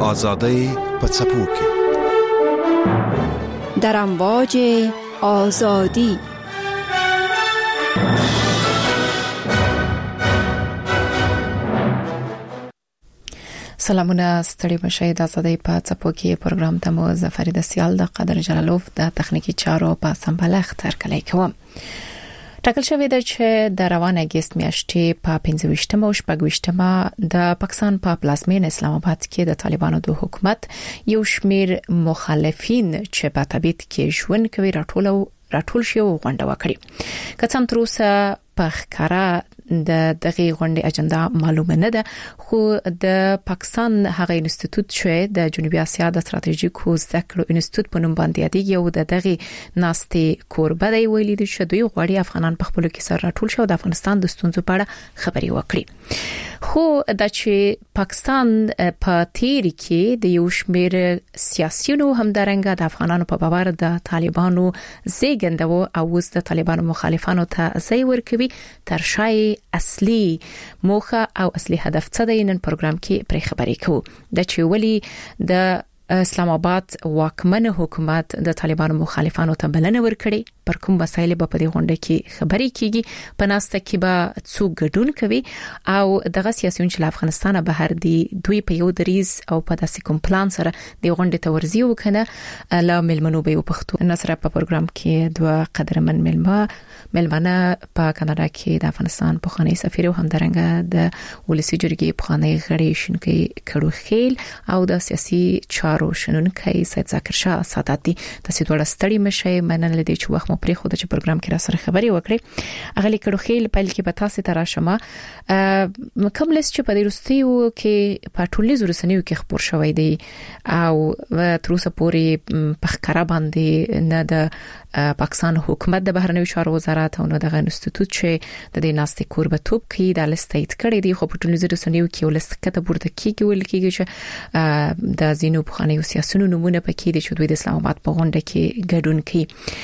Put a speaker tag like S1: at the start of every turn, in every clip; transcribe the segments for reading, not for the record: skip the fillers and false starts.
S1: آزادۍ په څپو کې
S2: در امواج آزادی.
S3: سلامونه ستړي مشه د آزادۍ په څپو کې پروګرام ته مو ظفر د سیال د قدر جلالوف د تخنیکی چارو په سمبالښت ترکلې کوم. ټاکل شوې ده چې د روانه اگست میاشتې په 25 او 26 د پاکستان په پلازمین اسلام آباد کې د طالبانو د حکومت یو شمیر مخالفین چې په تبعید کې ژوند کوي راټول شي او غونډه وکړي. که څنګه تر اوسه په ښکارا د دغه غونډې اجنډا معلومه نه ده، خو د پاکستان هغه انسټیټیوټ چې د جنوبي اسیا د ستراتیژیکو زده کړو انسټیټیوټ په نوم باندې یادېږي او دغه ناستې کوربه دی ویلي دي چې دوی غواړي افغانان په خپل کې سره راټول شي او د افغانستان د ستونزو په اړه خبري وکړي. خو د چې پاکستان په تیر کې د یو شمیر سیاسيونو همدارنګه د افغانانو په باور د طالبانو زیږندو او اوس د طالبانو مخالفانو ته ځای ورکوي تر شای اصلي موخه او اصلي هدف څه دی. نن پروګرام کې پرې خبرې کوو د چې ولی د اسلام آباد واکمن حکومت د طالبانو مخالفانو ته بلنه ورکړي، پر کوم مسایل په دې غونډه کې خبرې کیږي، په ناسته کې به څوک ګډون کوي او دغه سیاسيون چې افغانستان بهر دي دوی په یو دریز او په داسې کوم پلان سره د غونډې ته ورځي وکنه. لا ملمنو به پښتو نصر په پروګرام کې دوه قدرمن ملمنه په کاناډا کې د افغانستان پخوانی سفیر او همدارنګه د ولسی جرګې پخوانی غړي شینکي کړوخیل او د سیاسي چارو شنونکي سید ذکر شاه سادات دي. تاسو ډول ستړي مشه مننه لدی چې وخت مو پرې خو د پروګرام کې را سره خبري وکړي. اغلی کړوخیل په لکه په تاسو ته راشمه کوم لیست چې په دې وروستیو کې په ټولنیزو رسنیو کې خبر شوی دی او تر اوسه پورې په ښکارا باندې نه د پاکستان حکومت د بهرنیو چارو وزارت او نه د انسټیټیوټ چې د دې ناستې کوربتوب کوي د لیست تایید کړي دی، خو په ټولنیزو رسنیو کې ولست کته پورته کیږي ویل کیږي چې د زینو بخانیو سیاسيونو نمونه پکې دي چې دوی د اسلام آباد په غونډه کې ګډون کوي.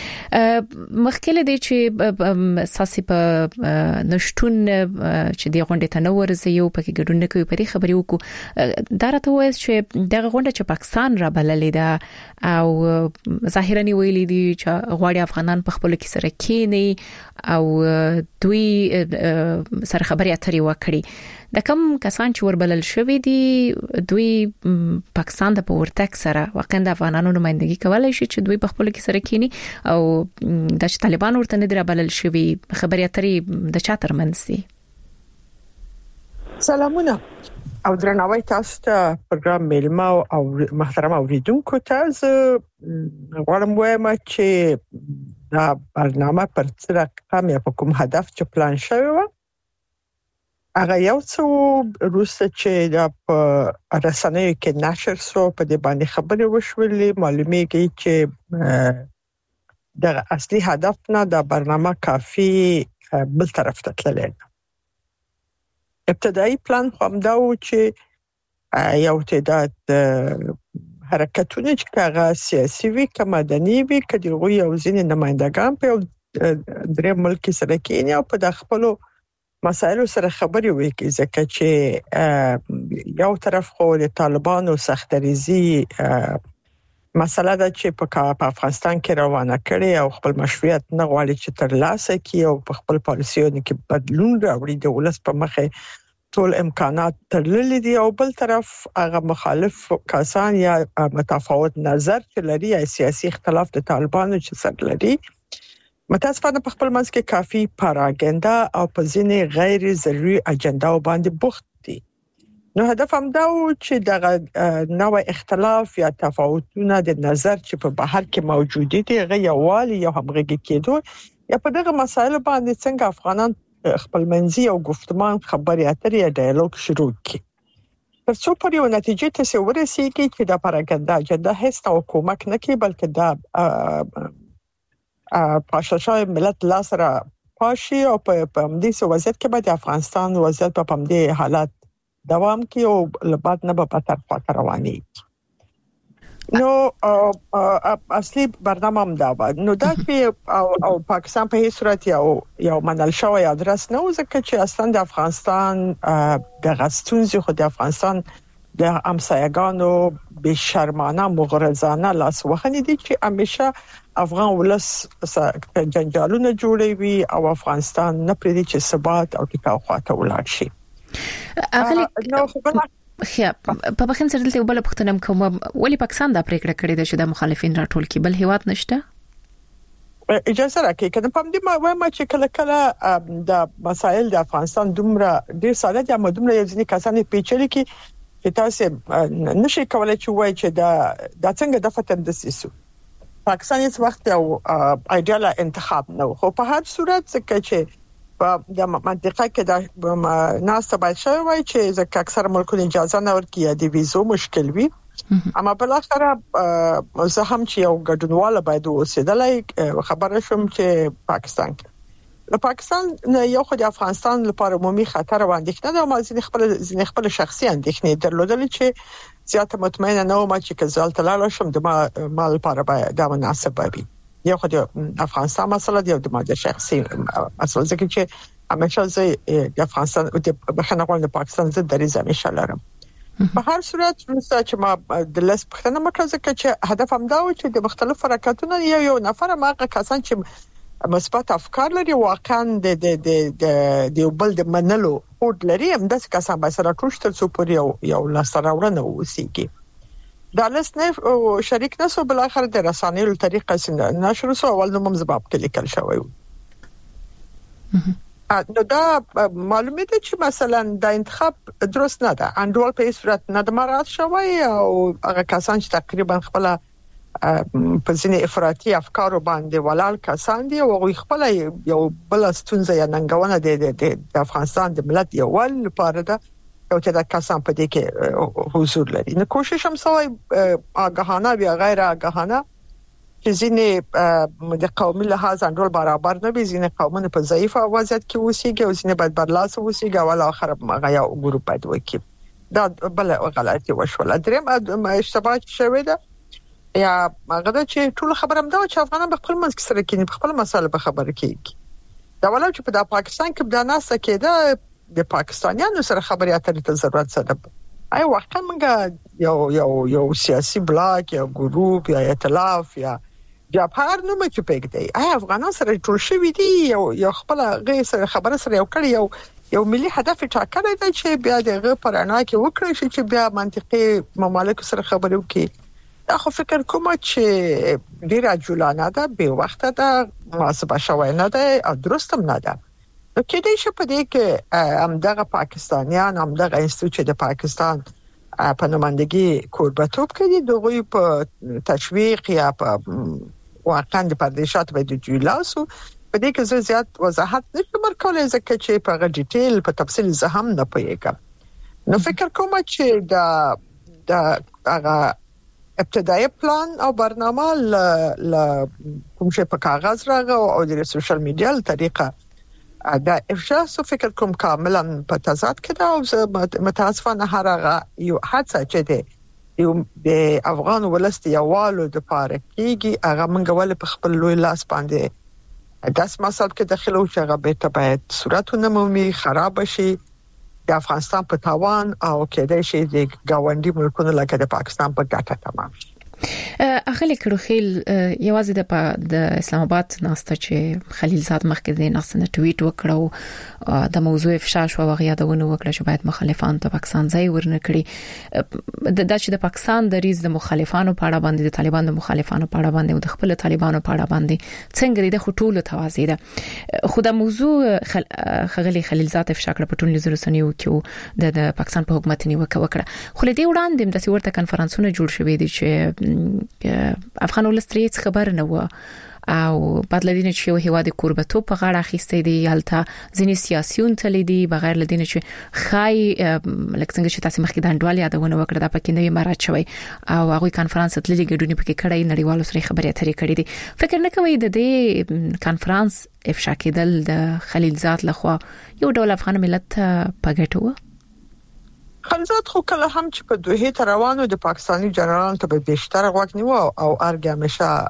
S3: مخکله دي چې اساسي په نشټون چې د غونډې ته نو ورځي او پکې ګډون نه کوي په دې خبرې وکړو. دا راته وایي چې دغه غونډه چې پاکستان را بللې ده او ظاهرا ویلي دي چې غواړي افغانان په خپل کې سره کېني او دوی سره خبري اترې وکړي. د کوم کسان چې وربلل شوی دي دوی پاکستان د پورتک سره واقعا د افغانانو نمائندګي کولای شي چې دوی په خپل کې سره کېني او د طالبان ورته نه دربلل شوی خبري اترې د چا ترمنځ دي.
S4: سلامونه او درناوی تاسو ته پروګرام میلمه او محترم اوریدونکو ته غواړم وایم چې دا برنامه پر څه رقم یا په کوم هدف چې پلان شوی و هغه یو څو روسه چې د رسنیو کې نشر سو په دې باندې خبرې وشولې معلومیږي چې د اصلي هدف نه د برنامه کافي بل طرف ته تللی. ابتدایي پلان هم دا و چې یو تعداد حرکتونه چې هغه سیاسي وي که مدني وي که دغه یو ځینې نمائندګان په درې ملک سره کېني او په خپلو مسایلو سره خبري وکړي، ځکه چې یو طرف خو د طالبانو سختریزي مسله ده چې په افغانستان کې روانه کړي او خپل مشروعیت نه غواړي چې ترلاسه کړي او په خپل پالیسیونو کې بدلون راوړي، د ولس په مخه ټول امکانات ترللي دي، او بل طرف هغه مخالف کسان یا متفاوت نظر چې لري یا سیاسي اختلاف د طالبانو چې سره لري متاسفانه په خپل منځ کې کافي پاراګندا او په ځینې غیر ضروري اجنډا باندې بوخت دي. نو هدف هم دا و چې دغه نوع اختلاف یا تفاوتونه د نظر چې په بهر کې موجود دي هغه یووالي یا همغږي کېدو یا په دغه مسایلو باندې څنګه افغانان خپل منځي او گفتمان خبري اترې یا ډایالوګ شروع کړي تر څو پر یو نتیجه ته ورسیږي چې د پاراګندا اجنډا هیڅ نوع کومک نه کوي، بلکې دا پاشاشای ملت لاسره پاشي او په دې وضعیت کې به د افغانستان وضعیت په همدې حالت دوام کوي او لبعد نه به په طرف رواني. نو اصلي برنامه هم دا و. نو دا چې او پاکستان په هیڅ صورت یو منل شوی ادرس نه و، ځکه چې اصلا د افغانستان د غستونځ خو د افغانستان د امسایګانو به شرمانه مغرضانه لاس وخني دي چې همیشه افغان ولس جنجالونه جوړوي او افغانستان نه پرې دي چې ثبات او ټکاو خواته ولاړ شي.
S3: په بخښنه سره دلته بل پښتنم کوم ولی پاکستان دا پریکړه کړې ده چې د مخالفین راټول کی بل هیواد نشته.
S4: اجازه راکړئ کنه په دې ما وایم چې کله کله د مسایل د افغانستان دومره ډیر ساده دي او دومره ځینې کسان پیچلي کی چې تاسو نشي کولای چې وایي چې دا څنګه د فتن د سیسو پاکستان هیڅ وخت یو ایډیال انتخاب نه خو په هر صورت چې په د منطقه کې د ناس ته باید شوی وای چې ځکه اکثر ملکونه اجازه نه ورکړي د ویزو مشکل وي اما بل اخره زه هم چې یو ګډونواله باید اوسېدلای خبره شوم چې پاکستان یو خو د افغانستان لپاره عمومي خطر او اندېښنه ده او ما ځینې خپل شخصي اندېښنې درلودل چې زیاته مطمئنه نه وم چې کزال تلاله شم د ما لپاره باید دا مناسب وي. یو خو د افغانستان مسله دی او د ما د شخصي مسله ځکه چې همیشه زه د افغانستان او د بخښنه د پاکستان زه دریځ همیشه لرم. په هر صورت چې ما د لاس پښتنه مکه ځکه چې هدف هم دا و چې د مختلفو حرکتونو یو نفر ماغه کسان چې مثبت افکار لري واقعا د بل د منلو هوډ لري هم د کسان به سره ټوشتل سو پورې یو لاسراوړنه وسیږي. دا لس نه شریک نسو بل اخر د رسانې له طریقه څنګه نشر سو اول نو مزباب کې لیکل شوی نو دا معلومه ده چې مثلا د انتخاب درست نه ده انډول په صورت نه د مراد شوی او هغه کسان چې تقریبا خپل په ځینې افراطي افکارو باندې ولال کسان دي او خپل یو بل ستونزه یا ننګونه د افغانستان د ملت یو ول لپاره ده او چې دا کسان په دې کې حضور لري. نو کوشش هم سوی آگاهانه یا غیر آگاهانه چې ځینې د قومي لحاظ انډول برابر نه وي ځینې قومونه په ضعیف وضعیت کې اوسېږي او ځینې باید برلاس اوسېږي او اخر هغه یو ګروپ باید وکړي. دا بل غلطي وشوله. دریم اشتباه شوی ده یا هغه چې ټول خبره هم دا چې افغانان په خپل منځ کې سره کېني په خپل مسله په خبره کېږي. دا ولې چې په پاکستان کې د ناس کېده د پاکستانیانو سره خبرې اترې ته ضرورت سره واقعا موږ یو سیاسي بلاک یا ګروپ یا ائتلاف یا جبهه نو مې چې پېږدي افغانان سره ټول شوي دي یو خپل غیر سره خبره سره یو کړی یو ملي هدف ټاکلی دی چې بیا دغه پرانا کې وکړي چې بیا منطقي ممالک سره خبرې وکړي. دا خو فکر کوم چې ډیر عجولانه ده به وخت ده محاسبه شوی نه ده او درست هم نه ده. نو کې دې چې په دې کې همدغه پاکستانیان همدغه انستیتوت د پاکستان په نمائندګي کوربتوب کوي دغه په تشویق یا په واقعا د پردیشات به د جولاسو په دې کې زیات وضاحت نشم ورکولای ځکه چې په ډیټیل په تفصیل زه هم نه پوهیږم. نو فکر کوم چې د هغه ابتدایي پلان او برنامه کوم چې په کاغذ راغو او د سوشل میډیا له طریقه دا افشا سو فکر کوم کاملا په تضاد کې دا او متاسفانه هغه یو حادثه چې دی د افغان ولست یوالو د پاره کېږي هغه منګ ول په خپل لوی لاس باندې داس مسل کې داخله او چې هغه به باید صورتونه مومي خراب شي د افغانستان په تاوان او کېدای شي د گاونډي ملکونو لکه د پاکستان په ګټه تمام شي.
S3: اخلي کړوخیل یوازې د اسلام آباد ناسته چې خلیل زاد مخکې د ناسنه ټویټ وکړو د موضوع افشا شو او یادونه وکړه چې باید مخالفان ته پاکستان ځای ورنکړي د چې د پاکستان د ریز د مخالفانو په اړه باندې د طالبانو د مخالفانو په اړه باندې او د خپل طالبانو په اړه باندې څنګه د خټول توازی ده خو د موضوع خغلی خلیل زاد افشا کړ په ټول نظرسنیو کې د پاکستان په حکومت نیوکه وکړه خو لدی وړاندې د سیورته کنفرانسونه جوړ شوې دي چې افغان ولستریت خبر نه و او بعد لدینه چې یو هیواد کوربتو په غاړه اخیسته دی یالته ځینې سیاسيون تلیدي بغیر لدینه چې خای لکه څنګه چې تاسو مخکې د انډوال یادونه وکړه د پکې نوې مراد شوی او هغه کانفرنس تللی ګډونی پکې کړای نړیوالو سره خبرې اترې کړې دي فکر نه کوي د دې کانفرنس افشا کېدل د خلیل زاد لخوا یو ډول افغان ملت په ګټو
S4: خلزات خو کله هم چې په دوه روانو د پاکستاني جنرالانو ته به بیشتر غوښ نیو او ارګه همیشه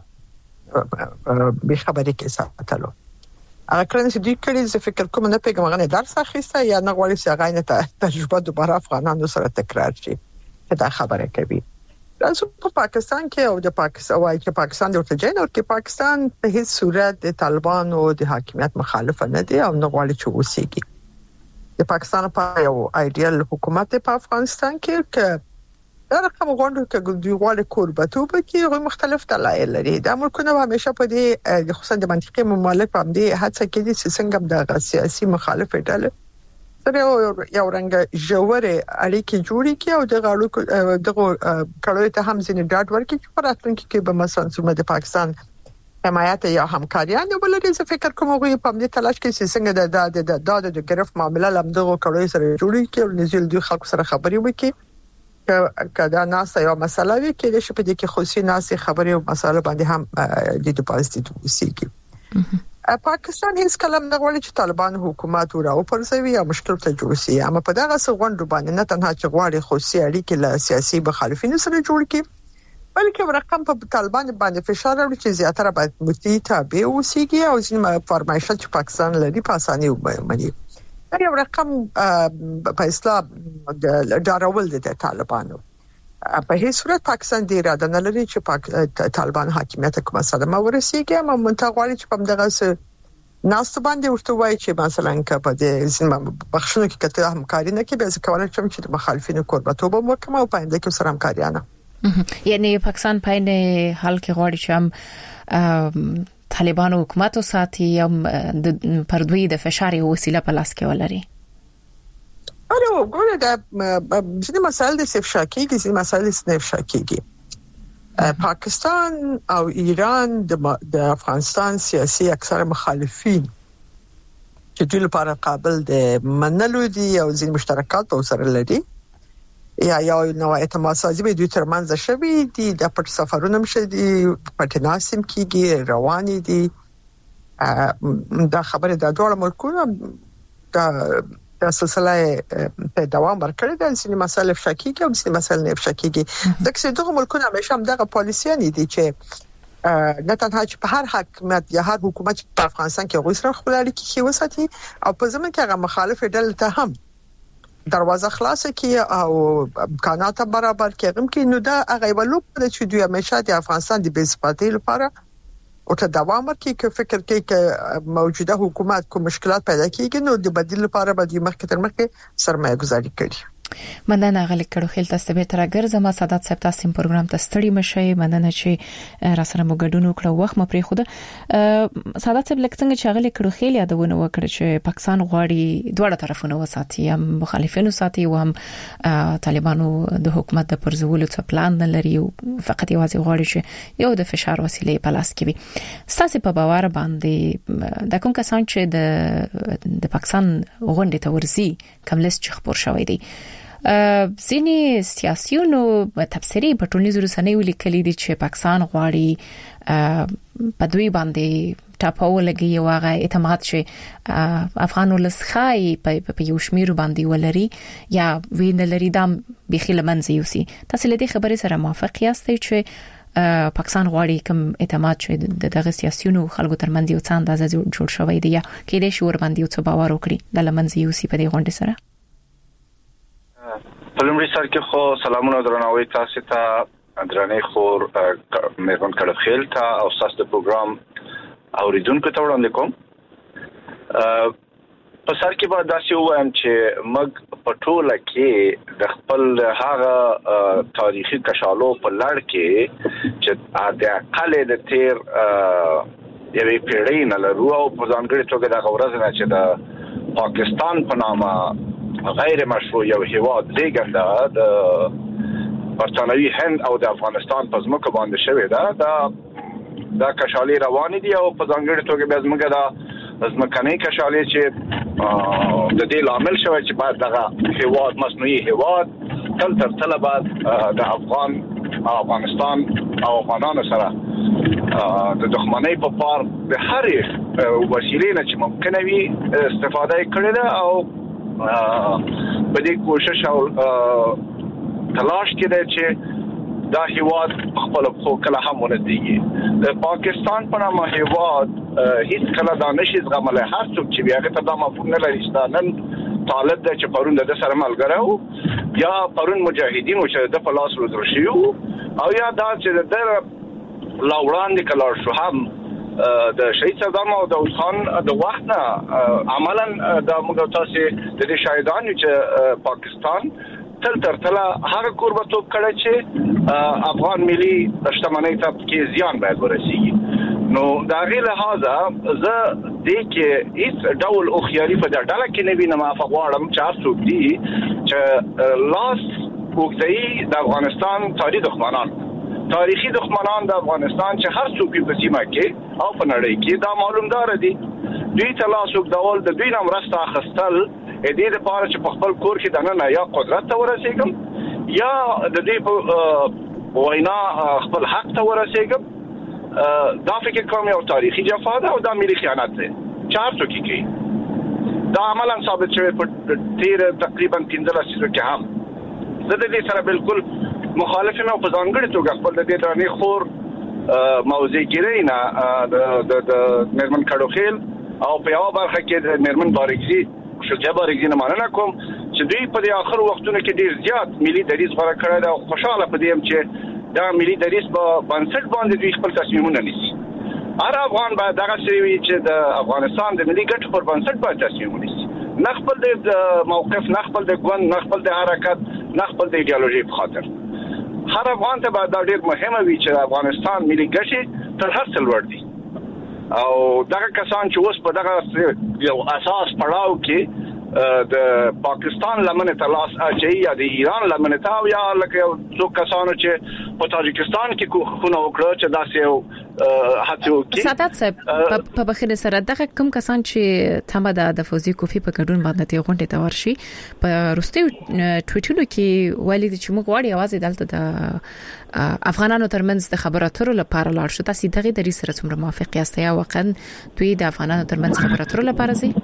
S4: به خبرې کې ساتلو هغه کله چې دوی کړي زه فکر کوم نه پیغام غنه درس اخیسته یا نه غواړي چې هغه نه تجربه دوباره افغانانو سره تکرار شي دا خبره کوي. تاسو په پاکستان کې او د پاکستان وايي چې پاکستان د ورتجین او کې پاکستان په هیڅ صورت د طالبانو د حاکمیت مخالف نه دی او نه غواړي چې وسیږي. د پاکستان په یو ایډیال حکومت په افغانستان کې دا رقم غونډه کې د غواړي کوربتوب کې غو مختلف دلایل لري. دا ملکونه همیشه په دې خصوصا د منطقي ممالک په دې هڅه کې دي چې څنګه د سیاسي مخالف ډله سره یو رنګ جوړه اړیکې جوړې کړي او د غاړو دغه کړهوي ته هم ځینې ډاډ ورکړي چې په راتلونکي کې به مثلا څومره د پاکستان حمایت یا همکاریان ولري. زه فکر کوم غوي په دې تلاش کې چې څنګه د ګرفت معاملې لمدغه کړهوي سره جوړې کړي او نزل دوی خلکو سره خبرې وکړي کدا ناس یو مسله وي کې د شپې کې خصوصي ناس خبرې او مسله باندې هم د پازیټیو وسیږي. پاکستان هیڅ کلم نه غواړي چې طالبان حکومت وراو پرځوي یا مشکل ته جوړ شي. اما په دغه څنګه باندې نه تنها چې غواړي خصوصي اړیکې له سیاسي مخالفینو سره جوړ کړي بلکې رقم په طالبان باندې فشار راوړي چې زیاتره باید متي تابع وسیږي او ځینې فرمایشات چې پاکستان لري په اساني ومني. دا یو رقم په اسلام د ډارول دي طالبانو. په هیڅ صورت پاکستان د اراده نه لري چې طالبان حاکمیت کومه صدمه ورسیږي. اما منتغواړي چې په دغه ناس باندې ورته وایي چې مثلا په دې ځینې بخښنه کې کته همکاري نه کوي به ځکه چې د مخالفینو کوربتوب وکړي او پاینده کې سره همکاري نه
S3: یعنی پاکستان پاین حال کې غواړي چې هم طالبان حکومت او ساتي هم پر دوی د فشار وسیله په لاس کې ولري.
S4: اره ګوره دا ځینې مسایل د افشا کېږي ځینې مسایل د افشا کېږي. پاکستان او ایران د افغانستان سیاسي اکثر مخالفین چې دوی لپاره قابل د منلو دي او ځینې مشترکات په سره لري یا نو اعتماد سازي به دوی ترمنځ شوي دي. د پټ سفرونه مشه دي پټ ناسم کېږي رواني دي. دا خبره د ډول ملکونو د سلسله په دوام ورکړي د ځینې مسایل افشا کېږي او ځینې مسایل نه افشا کېږي. دغه دغه ملکونه همیشه هم دغه پالیسي نه دي چې نه تنها چې په هر حکومت یا هر حکومت په افغانستان کې غوښتل خپل اړیکې وساتي او په ځمن کې هغه مخالف ډله ته هم دروازه خلاصه کړي او امکانات برابر کړي. هم کې نو دا هغه ولو چې دوی همیشه د افغانستان د بیسپاتۍ لپاره او ته دوام ورکړي چې فکر کوي چې موجوده حکومت کوم مشکلات پیدا کیږي نو د بدیل لپاره به د مخکې تر مخکې سرمایه گذاري کړي.
S3: مننه غل کړو خیل تاسو به تر ګرځم سادات صاحب تاسو پروګرام ته ستړي مشي. مننه چې را سره مو ګډون وکړو وخت م پرې خوده. سادات صاحب لکه څنګه چې غل کړو خیل یادونه وکړه چې پاکستان غواړي دواړه طرفونه وساتي هم مخالفینو ساتي او هم طالبانو د حکومت د پرځولو څخه پلان نه لري او فقط یوازې غواړي چې یو د فشار وسیله په لاس کې وي. تاسو په باور باندې د کوم کسان چې د پاکستان غونډې ته ورسي کوم لیست چې خبر شوی دی ځینې سیاسيونو تفسیری په ټولنیزو رسنیو لیکلي دي چې پاکستان غواړي په دوی باندې ټاپو لګي او هغه اعتماد چې افغان ولسخای په یو شمیر باندې ولري یا وین لري دام بخیل منځ یوسي. تاسو له دې خبرې سره موافق یاستئ چې پاکستان غواړي کوم اعتماد چې دغه سیاسيونو خلکو ترمنځ یو څه اندازه جوړ شوی دی یا کې دې شور باندې یو څه باور وکړي د لمنځ یوسي په دې غونډه سره؟
S5: پلمړي سر کې خو سلامونه درناوي تاسو ته درنې خور مهربان کړه خیل ته او تاسو د پروګرام اوریدونکو ته وړاندې کوم. په سر کې به داسې وایم چې موږ په ټوله کې د خپل هغه تاریخي کشالو په لړ کې چې د اقل د تیر یوې پیړۍ نه لرو او په ځانګړي توګه د غورز نه چې د پاکستان په نامه غیر مشروع یو هیواد زیږنده د برتانوي هند او د افغانستان په ځمکه باندې شوی دا کشالي روان دي او په ځانګړي توګه به زموږ د ځمکنۍ کشالي چې د دې لامل شوی چې بعد دغه هیواد مصنوعي هیواد تل تر بعد د افغانستان او افغانانو سره د دښمنۍ په پار د هر وسیلې نه چې ممکنه وي استفاده کړې ده او په دې کوشش او تلاش کې ده چې دا هیواد خپل خو کله هم ونځيږي. د پاکستان په نامه هیواد هیڅ کله دا نشي زغملای. هر څوک چې بیا ته دا مفهوم نه لري چې نن طالب د چې پرون د سره ملګرو یا پرون مجاهدین چې د پلاس وزر شي او یا دا چې د لاوړان د کلار شو هم د شهید صدام او د خان د وخت عملاً د موږ تاسو د شهیدانو چې پاکستان تل تر تل هغه قربتوب کړی چې افغان ملي شتمنۍ ته کې زیان باید ورسیږي نو دا غیر لحاظه زه د کې هیڅ ډول او خیالي په ډله کې نه وینم افغانم چې څوک دي چې لاس وګړي د افغانستان تاریخي دښمنان د افغانستان چې هر څوک په سیمه کې او په نړۍ کې دا معلومدار دي دوی تلاسوک ډول د دوی نام راسته اخستل دې لپاره چې په خپل کور کې دنه یا قدرت ته ورسېږم یا د دې په وینا خپل حق ته ورسېږم دا فکر کوم یو تاریخي جفا ده او دا ملي خیانت ده چار څوک کې دا عملاً ثابت شوی په تیر تقریبا 15 سیزو کې هم زه د دې سره بالکل مخالف یم او په ځانګړي توګه خپل د دې درنې خور موضوع ګیري نه د نرمن کډوخیل او په یو برخه کې د نرمن بارګزي شجاع بارګزي نه مننه کوم چې دوی په د اخر وختونو کې ډیر زیات ملي دریځ غوړه کړی دا خوشاله پدیم چې دا ملي دریځ په بنسټ باندې دوی خپل تصمیمونه نیسي هر افغان باید دغه شی چې د افغانستان د ملي ګټو پر بنسټ باندې تصمیم ونیسي نه خپل د موقف نه خپل د ګوند نه خپل د حرکت نه خپل د ایدئولوژي په خاطر هر افغان ته باید دا ډیر مهمه وي چې افغانستان ملي ګټې تر هر څه لوړ دي او دغه کسان چې اوس په دغه یو اساس پړاو کې د پاکستان لمنه تلاش اچي یا د ایران لمنه تا یا لکه یو څو کسانو چې په تاجکستان کې خونه وکړه چې داسې یو هڅه وکړي
S3: سادات صاحب په بخیر سره دغه کوم کسان چې تمه د فوزي کوفي په ګډون باندې ته غونډه ته ورشي په روستي ټویټونو کې وایي چې موږ غواړو आवाज دلته د افغانانو ترمنځ د خبرو اترو لپاره لاړ شو تاسو دغه د سره څومره موافق یاست یا واقعا دوی د افغانانو ترمنځ خبرو اترو لپاره زی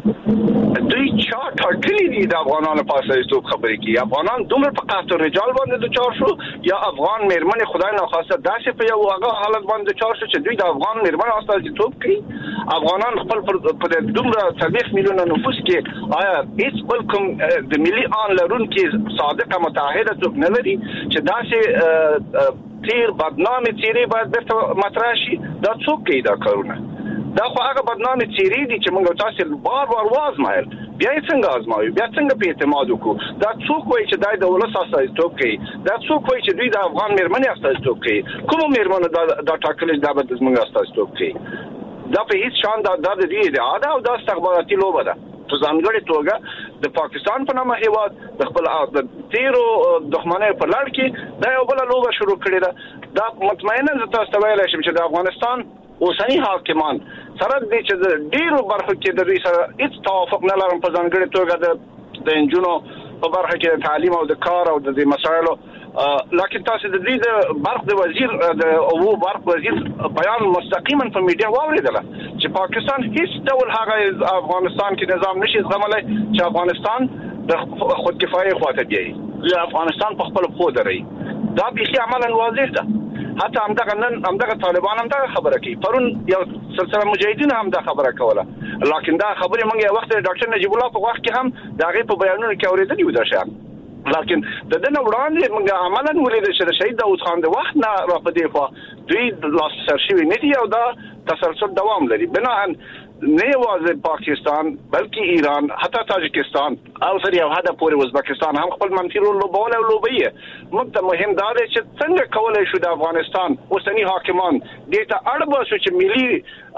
S5: دوی چا ټاکلي دي د افغانانو په اساس څوک خبرې کوي افغانان دومره په قحط رجال باندې د چار شو یا افغان مېرمنې خدای نه خواسته داسې په یو هغه حالت باندې چار شو چې دوی د افغان مېرمنې اساس څوک کوي افغانان خپل په دومره 30 میلیونه نفوس کې آیا هیڅ بل کوم د ملي آن لرونکي صادقه متحده څوک نه لري چې داسې تیر بدنامي چیرې باید بیرته مطرح شي دا څوک کوي دا کارونه دا خو هغه بدنامي چیرې دي چې موږ تاسو بار وازمایل بیا څنګه ازمایو بیا څنګه په اعتماد وکړو دا څوک وایي چې دای د ولس اساسیتوب کوي دا څوک وایي چې دوی د افغان مېرمنې اساسیتوب کوي کوم مېرمنه دا ټاکل دا به زموږ اساسیتوب کوي دا په هیڅ شان دا د دې اراده او د استخباراتي لوبه ده په ځانګړي توګه د پاکستان په نامه هیواد د خپل د تیرو دښمنۍ په لړ کې دا یو بل لوبه شروع کړې ده دا مطمئنا زه تاسو ویلای شم چې د افغانستان اوسنی حاکمان سره د چې ډیرو برخو کې د دوی سره هیڅ توافق نه لرم په ځانګړي توګه د انجونو په برخه کې تعلیم او د کار او د مسایلو لکه تاسو د دې د برخ د وزیر د او برخ وزیر بیان مستقیما په میډیا واوریدل چې پاکستان هیڅ ډول هغه افغانستان کې نظام نشي زغملای چې افغانستان د خودکفایي خواته دی یا افغانستان په خپل خو دري دا به عملاً واضح ده حتی همدغه طالبان هم دا خبره کوي پرون یو سلسله مجاهدین هم دا خبره کوله لکه دا خبره موږ یو وخت ډاکټر نجیب الله په وخت کې هم دا غي په بیانونو کې اوریدلی و دا شی لکه د دنه وړاندې موږ عملاً ولید چې شهید داوود خان د وخت نه را پدې خو دوی لاس سرشوي نه دی او دا تسلسل دوام لري بناهن نه یوازې پاکستان بلکې ایران حتی تاجکستان او سره یو حدا پورې ازبکستان هم خپل منفي رول لوبول او لوبي موږ ته مهم دا دی چې څنګه کولای شو د افغانستان اوسنی حاکمان دې ته اړ شو چې ملي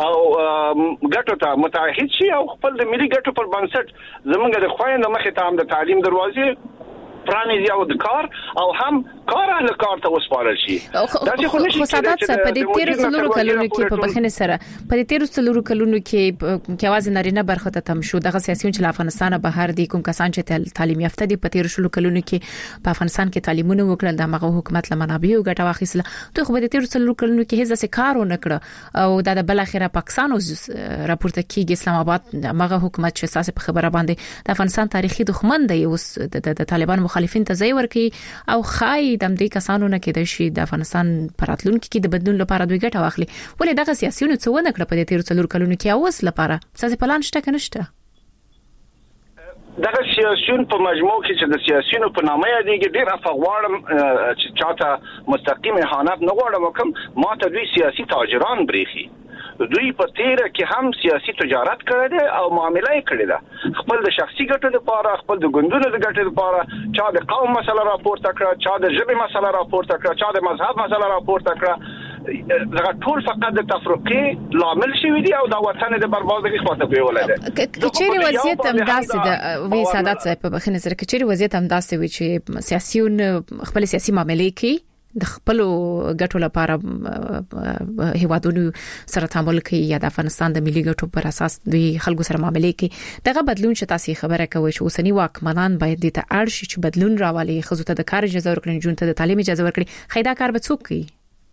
S5: او ګټو ته متحد شي او خپل د ملي ګټو پر بنسټ زمونږ د خويند مخې ته هم د تعلیم دروازې پرانیزي او د کار او هم کار اهل کار ته وسپارل شي
S3: دا چې خو سادات څه په دې 13 کلونو کې په بخښنه سره په دې 13 کلونو کې کیواز نارینه برخه ته تم شو دغه سیاسيون چې افغانستان بهر دي کوم کسان چې تعلیم یافته دي په 13 کلونو کې په افغانستان کې تعلیمونه وکړل د هغه حکومت لمنابع ګټه واخیسله ته خو په دې 13 کلونو کې هیڅ څه کار ونه کړ او دا د بل اخره پاکستان راپورته کیږي اسلام آباد هغه حکومت چې اساس په خبره باندې د افغانستان تاریخي دښمن دی اوس د طالبان مخالفین ته ځای ورکي او خای د دې کسانو نه کېد شي د افغانستان پراتلونکو کې د بدلون لپاره دوی ګټه واخلي ولې دغه سیاسيونو څه ونه کړ په دې 13 کلونو کې اوس لپاره څه پلان شته کنه شته
S5: دغه سیاسيون په مجموع کې چې د سیاسيونو په نامه یادېږي ډېر افغوارم چې چاته مستقیم اهانت نه غواړم کوم ما ته دوی سیاسي تاجران بریخي دوی په تیره کې هم سیاسي تجارت کړی دی او معامله یې کړې ده خپل د شخصي ګټو لپاره خپل د ګوندونو د ګټو لپاره چا د قوم مسله راپورته کړه چا د ژبې مسله راپورته کړه چا د مذهب مسله راپورته کړه دا ټول فقط د تفرقه لامل شوی دی او د وطن د بربادۍ خواته پیولای دی
S3: کچېری وضعیت هم داسې د وی سادات صاحب په بخښنه سره کچېری وضعیت هم داسې وي چې سیاسيون خپل سیاسي معاملې کې د خپل ګټو لپاره هیوادونو سره تعامل کوي یا د افغانستان د ملي ګټو پر اساس د خلکو سره معاملې کوي دغه بدلون چې تاسو خبره کوي چې اوسنی واکمنان باید د اړ شي چې بدلون راولي خزو ته د کار اجازه ورکړي جون ته د تعلیم اجازه ورکړي خیدا کار به څوک کوي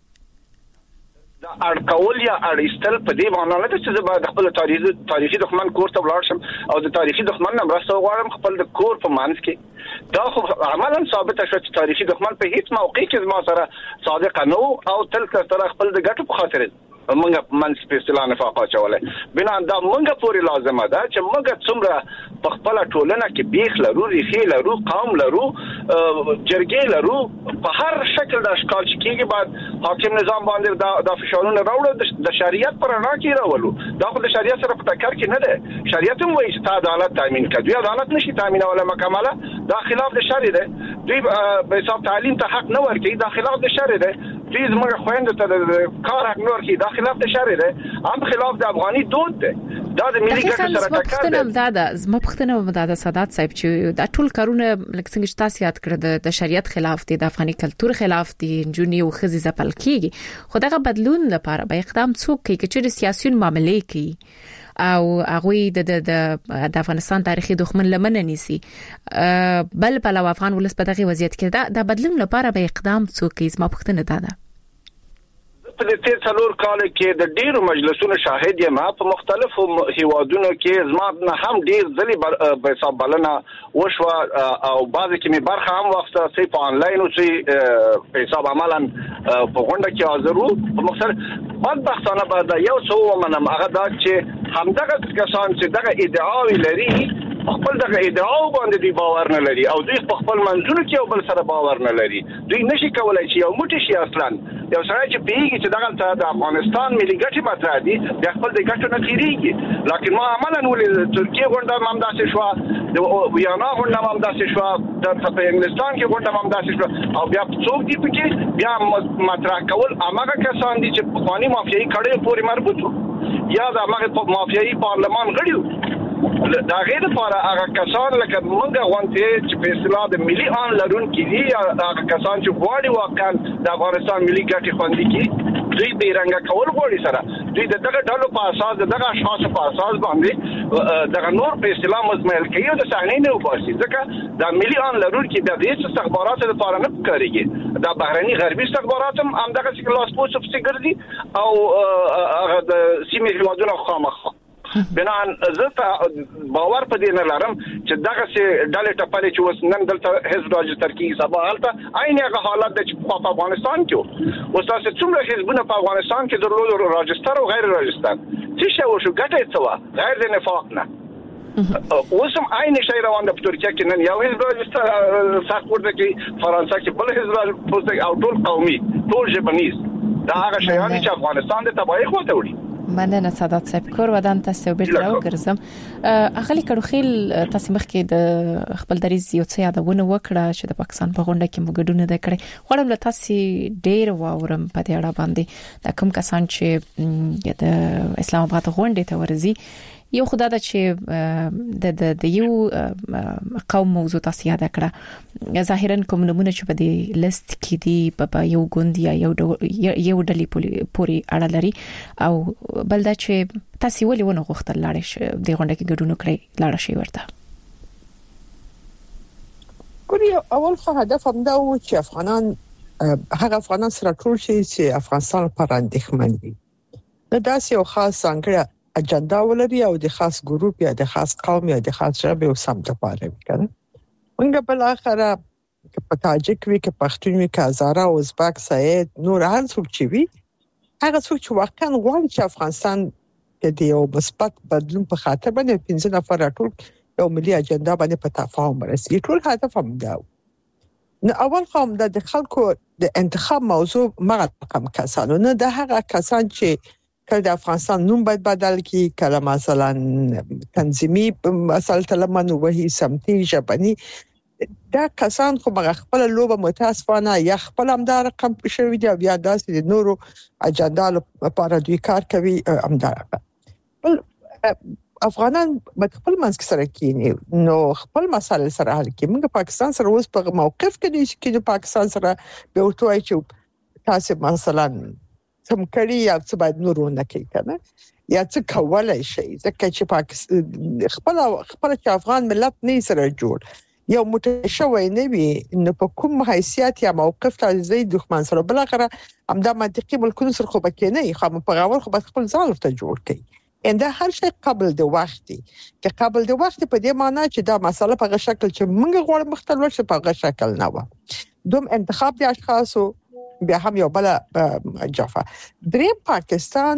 S5: دا اړکول یا اړیستل په دې معنی نه چې زه به خپل تاریخي دښمن کور ته ولاړ شم او د تاریخي دښمن نه مرسته وغواړم خپل د کور په منځ کې دا خو عملاً ثابت شو چې تاریخي دښمن په هیڅ موقع کې ما سره صادق نه او تل سره خپل د ګټو په خاطر منګه منځ په اصطلاح نفاق چولای بنا دا منګه پوری لازمه ده چې منګه څومره په خپل ټولنه کې بیخ لرو ریخي لرو قوم لرو جرګې لرو په هر شکل د اشکال چې کېږي بعد حاکم نظام باندې د فشارونو راوړو د شریعت پر رڼا کې راولو دا خو د شریعت سره په ټکر کې نه ده شریعت هم وایي چې عدالت تامین کړي عدالت نشي تامینوله مکمله دا خلاف د شرع ده دوی به حساب تعلیم ته حق نه ورکړي دا خلاف د شرع ده دوی زموږ خويندو ته کار حق نه ورکړي دا خلاف د شرع ده هم خلاف د افغاني دود ده دا د ملي ګټو سره ټکر ده
S3: زما پښتنه د سادات صاحب چې دا ټول کارونه لکه څنګه چې تاسو یاد کړل د شریعت خلاف دي د افغاني کلچر خلاف دي جونی او خزي زپل کیږي خو دغه بدلون لپاره به اقدام څوک کوي چې سیاسيون معاملې کوي او هغه د افغانستان تاریخي دښمن لمن نيسي بل افغان ولس په دغه وضعیت کې دا بدلون لپاره به اقدام څوک کوي زما پښتنه ده
S5: په دې څلور کال کې د ډیرو مجلسونو شاهد یم په مختلفو هیوادونو کې زما نه هم ډیر ځلې په حساب بلنه وشو او بعضی کې مې برخه هم وخته سي په انلاین او سي په حساب عملاً په غونډه کې حاضر وو په مختلف بدبختانه بعد یو څو منم هغه دا چې همدغه کسان چې دغه ادعاوي لري خپل دغه ادعاو باندې دی باور نه لري او دوی خپل منځونو کې یو بل سره باور نه لري دوی نشي کولای چې یو موټی شي اصلا یو سره چې پیږي چې دغه د افغانستان ملي ګټې مطرح دي د خپل د ګټو نه تیریږي لکه ما عملاً ولې ترکیه غونډه هم داسې شو د ویانا غونډه هم داسې شو د انګلستان کې غونډه هم داسې شو او بیا څوک دي پکې بیا مطرح کول هغه کسان دي چې قانوني مافیایي کړي پورې مربوط یا د هغه مافیایي پارلمان غړي دا غیر لپاره هغه کسان لکه موږ غونډه چې په اصطلاح د ملي ان لرون کې دي هغه کسان چې غواړي واقعا د افغانستان ملي ګټې خوندي کړي دوی بیرنګ کول غواړي سره دوی دغه ډلو په اساس دغه اشخاص په اساس باندې دغه نور په اصطلاح مزمل کوي او د صحنې نه وباسي ځکه د ملي ان لرون کې د دې استخبارات لپاره نه کاریږي د بهرني غربي استخبارات هم دغه لاس پوسټ ګرځي او هغه د سیمې هیوادونو خامخا بنان زه باور په دې نه لرم چې دغه سي ډلې ټپلې چې وس نن دلته حزب راجستر کې سبا حالت عین هغه حالت د په افغانستان کې او تاسو څومره حزبونه په افغانستان کې درلود راجستر او غیر راجستر څه شو ګټه څه غیر د نفاق نه اوسم عین شي روان د ترکیه کې نن یو حزب راجستر ساکورد کې فرانسې کې بل حزب او ټول قومي ټول ژبنیز دا هغه شیان چې افغانستان د تباہي خواته وړي
S3: مننه سادات صاحب کور ودان تاسو بیرته راوګرځم اغلی کډوخیل تاسو مخکې د خپل دریز یو څه یادونه وکړه چې د پاکستان په غونډه کې موږ د کړې غواړم له تاسو ډیر واورم په دې اړه باندې د کوم کسان چې د اسلام آباد غونډه ته ورزي یو خدای دا چې د یو قوم موضوع تاسو یاد کړه ظاهرا کوم نمونه چې په دې لیست کې دی په یو ګوند یا یو ډلې پوری اړه لري او بل دا چې تاسو ولې ونه غوښتل لاړ شئ د غونډه کې ګډون کړئ لاړ شئ ورته
S4: ګوري اول خو هدف هم دا و چې افغانان سره ټول شي چې افغانستان لپاره اندېښمن دي دا یو خاص څنګه اجنډا ولري او د خاص ګروپ یا د خاص قوم یا د خاص ژبه او سم د پاره وکړي موږ بل اخره په تاجک وی کې پښتون وی کې هزاره او ازبک سعید نور هر څوک چې وی هغه څوک چې واقعا غواړي چې افغانستان کې د یو مثبت بدلون په خاطر باندې 15 نفر ټول یو ملي اجنډا باندې په تفاهم ورسېږي. ټول هدف هم دا نو اول خو د خلکو د انتخاب موضوع مغه کم کسانو نه د هغه کسان چې کله د افغانستان نوم باید بدل کی کله مثلا تنظیمي مسله تلمن وهي سمتي ژبني دا کسان خو مغه خپل لوبه متاسفانه یا خپل امدار رقم شوی دی بیا داسې د نورو اجنډا لپاره دوی کار کوي امدار. بل افغانان خپل منځ کې سره کینی نو خپل مسله سره حل کوي. موږ پاکستان سره اوس په موقف کې دي چې د پاکستان سره به ورته چې تاسو مثلا سم کړی یا څه باید نورونه کوي کنه یا څه کولای شي ځکه چې پاکستان خپل چې افغان ملت نه سره جوړ یو متشوي نه وي نو په کوم حیثیت یا موقف ته زید دښمن سره بل غره همدا منطقي ملکونو سره خو بکې نه خو په غوړ خو خپل ځان ته جوړ کړي. انده هر شي قبل د وختي چې قبل د وخت په دې معنی چې دا مسله په شکل چې موږ غواړو مختلف شي په شکل نه و دوم انتخاب د اشخاصو بیا هم یو بل جفا دریم پاکستان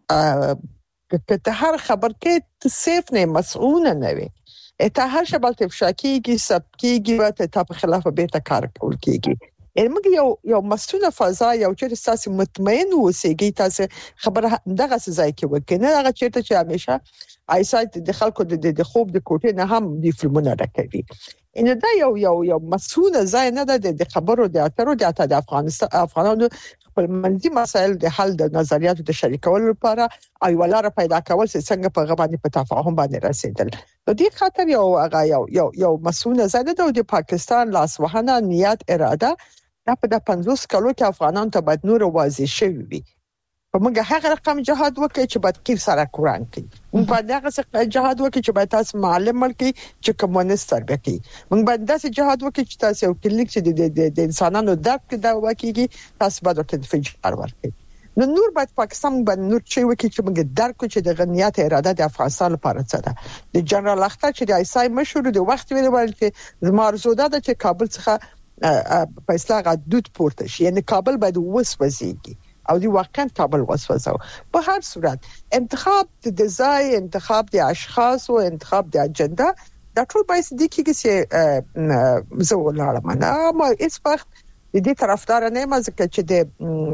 S4: که هر خبر کې صرف نه مسؤل نه وي ته هر شبال تفشاکیږي سبکیږي او ته په خلاف به ته کار کول کیږي. موږ یو مسؤله فضا یو چې تاسو مطمئن اوسئ تاسو خبره دغه ځای کې وکړئ هغه چیرته چې همیشه ایسایت د خلکو د خوب د کوټې نه هم د فلمونه راکوي. ان دا یو مسؤله ځای نه ده د خبرو د اترو د افغانانو خپل منځي مسایل د حل د نظریاتو د شریکولو لپاره ایواله پیدا کول چې څنګه په غوښتنې په تفاهم باندې رسیدل. د دې خاطر یو مسؤله ځای ده د پاکستان لاسوهنه نیت اراده دا په 50 کلو کې افغانان ته باید نور واضح شوي وي. په موږ هغه رقم جهاد وکړي چې باید کیف سره قران کوي. موږ باید هغه جهاد وکړي چې باید تاسو معلم ملکي چې کمونیست تربیه کوي. موږ باید داسې جهاد وکړي چې تاسو یو کلیک چې د انسانانو درک دا وکړي تاسو باید ورته فجر ورکړي. نو نور باید پاکستان باندې نور چې وکړي چې موږ درک چې د غنیات اراده د افغانستان لپاره څه ده. د جنرال اختر چې د ایسای مشهور د وخت ویل چې زمارزوده د چې کابل څخه په اصطلاح غدود پورته شي یعنی کابل باید وسوځيږي او دی واقعا کابل وسوځو. په هر صورت انتخاب د ځای انتخاب د اشخاص او انتخاب د اجنډا دا ټول باید د کیږي چې زه ولاړم نه ما هیڅ وخت د دې طرفدار نه یم ځکه چې د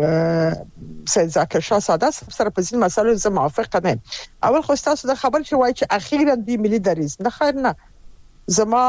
S4: سید ذاکر شاه ساده سره په ځین مسایلو زه موافق نه یم. اول خو تاسو د خبر چې وایي چې اخیرا د ملي دریز نه خیر نه زما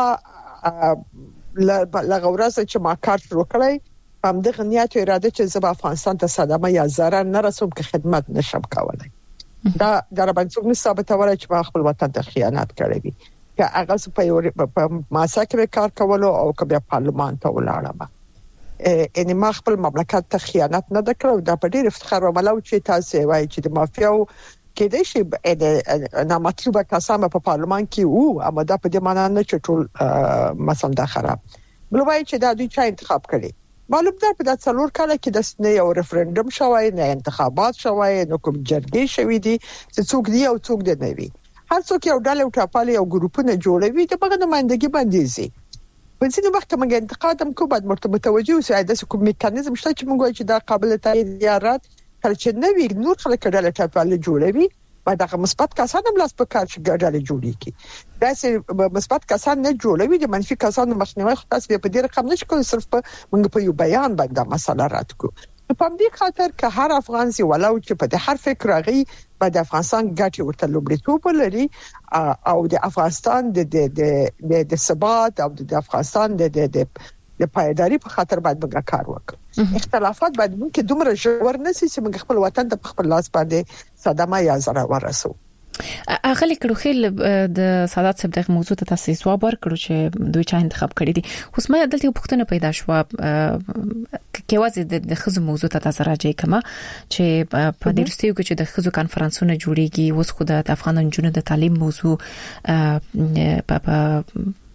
S4: لغورز چې ما کار وکړای هم د غنیات اراده چې زه په افغانستان ته صدمه یا zarar نه رسوم که خدمت نشم کولای دا در باندې څوک نه ثابتوي چې ما خپل وطن ته خیانت کړی وي که هغه په ماساکه کار کولو او که بیا پارلمان ته ولاړم ان ما خپل مملکت ته خیانت نه وکړم. دا په ډیر افتخار وملو چې تاسو وایي چې د مافیاو کې د شي نه مطلوبه کسانه په پارلمان کې وو اما دا په دې معنی نه چې ټول مثلا دا خراب بل وایي چې دا دوی چا انتخاب کړي. معلوم ده په 4 کال کې د سنې یو ریفرندوم شوی نه انتخابات شوی نو کوم جرګې شوی دي چې څوک دی او څوک دی نه وي. هر څوک یو ډله او ټاپاله یو ګروپونه جوړوي د بغه نمائندګي باندې زی په ځینې وخت موږ انتقادم کوو باید متوجه اوسئ د کوم میکانیزم شته چې موږ چې دا قابل تایید یا رد کله چې نوی نور خلک ډله ټاپاله جوړوي باید هغه مثبت کسان هم لاس په کار چې ډله جوړي کی داسې مثبت کسان نه جوړوي د منفي کسانو مخنیوي خو تاسو په دې رقم نشئ کولای صرف موږ په یو بیان باندې مسله رد کو. په دې خاطر که هر افغان سي ولو چې په هر فکر راغی باید افغانستان ګټي ورته لومړیتوب لري او د افغانستان د ثبات او د افغانستان د پایداري په خاطر باید موږ کار وکړو. اختلافات باید ممکن دومره ژور نشي چې موږ خپل وطن ته خپل لاس باندې صدمه یا zarar ورسو.
S3: اغلی کړو خل د سادات صاحب دغه موضوع ته تاسو ځواب ورکړو چې دوی چا انتخاب کړی دي. خو سمه دلته یو پوښتنه پیدا شو کې وازه د خزو موضوع ته تاسو راځي کما چې په دې رستیو کې چې د خزو کانفرنسونه جوړیږي اوس خو د افغان جنونو د تعلیم موضوع په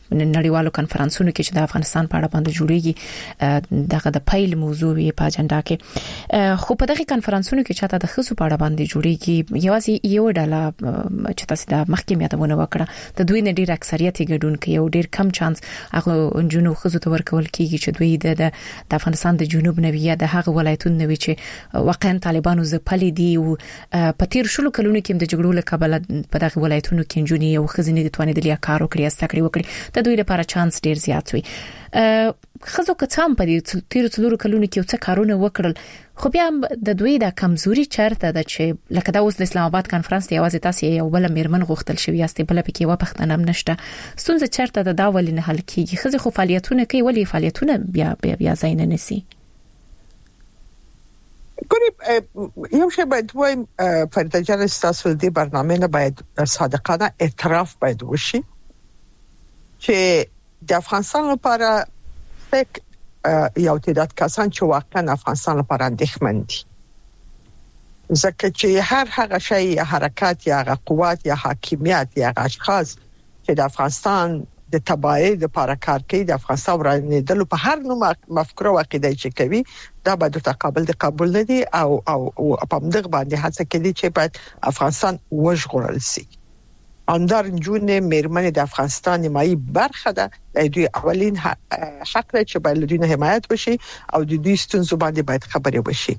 S3: نړیوالو کانفرنسونو کې چې د افغانستان په اړه باندې جوړیږي دغه د پیل موضوع په اجنډا کې خو په دغه کانفرنسونو کې چې د خصوصي په اړه باندې جوړیږي یوازې یو ډله چې تاسو د مخکې یادونه وکړه د دوی نه ډیر اکثریت ګډون کوي او ډیر کم چانس هغه جنونو خصوصي ته ورکول کیږي چې دوی د افغانستان د جنوب نویه د هغه ولایتونو نوي چې واقعا طالبانو زپلې دي او په تیر شلو کلونو کې د جګړو له کبله په دغه ولایتونو کې جنونی او خزینې د توانیدل یا کار وکړي استکړي وکړي د دوی لپاره چانس ډیر زیات وي خزو کڅام په دې تیر څلورو کلونو کې څه کارونه وکړل خو بیا د دوی د کمزوري چرته د چې لکه د اوس د اسلام آباد کانفرنس دی اوازه تاسو یو بل میرمن غوښتل شوی است بل پکې و پښتنه نشته ستونزه چرته د داول نه حل کیږي خزو خو فعالیتونه کوي ولی فعالیتونه بیا زین نه نسی
S4: ګوري یو شی باید وایم فرید جان تاسو د برنامه نه باید صادقانه اعتراف باید وشي چې د افغانستان لپاره فک یو تعداد کسان چې واقعا افغانستان لپاره اندېښمن دي ځکه چې هر هغه شی یا حرکت یا قوت یا حاکمیت یا اشخاص چې د افغانستان د تبعیض لپاره کار کوي د افغانستان ورانېدل په هر نوع مفکوره او عقیده چې کوي دا به د تقابل د قبول نه دي او په مدغ باندې هڅه کوي چې باید افغانستان وژغورل شي اندر جون میرمن د افغانستان نیمایي برخه ده د دوی اولین حق لري چې باید دوی نه حمایت وشي او د دوی ستونزو باندې باید خبرې وشي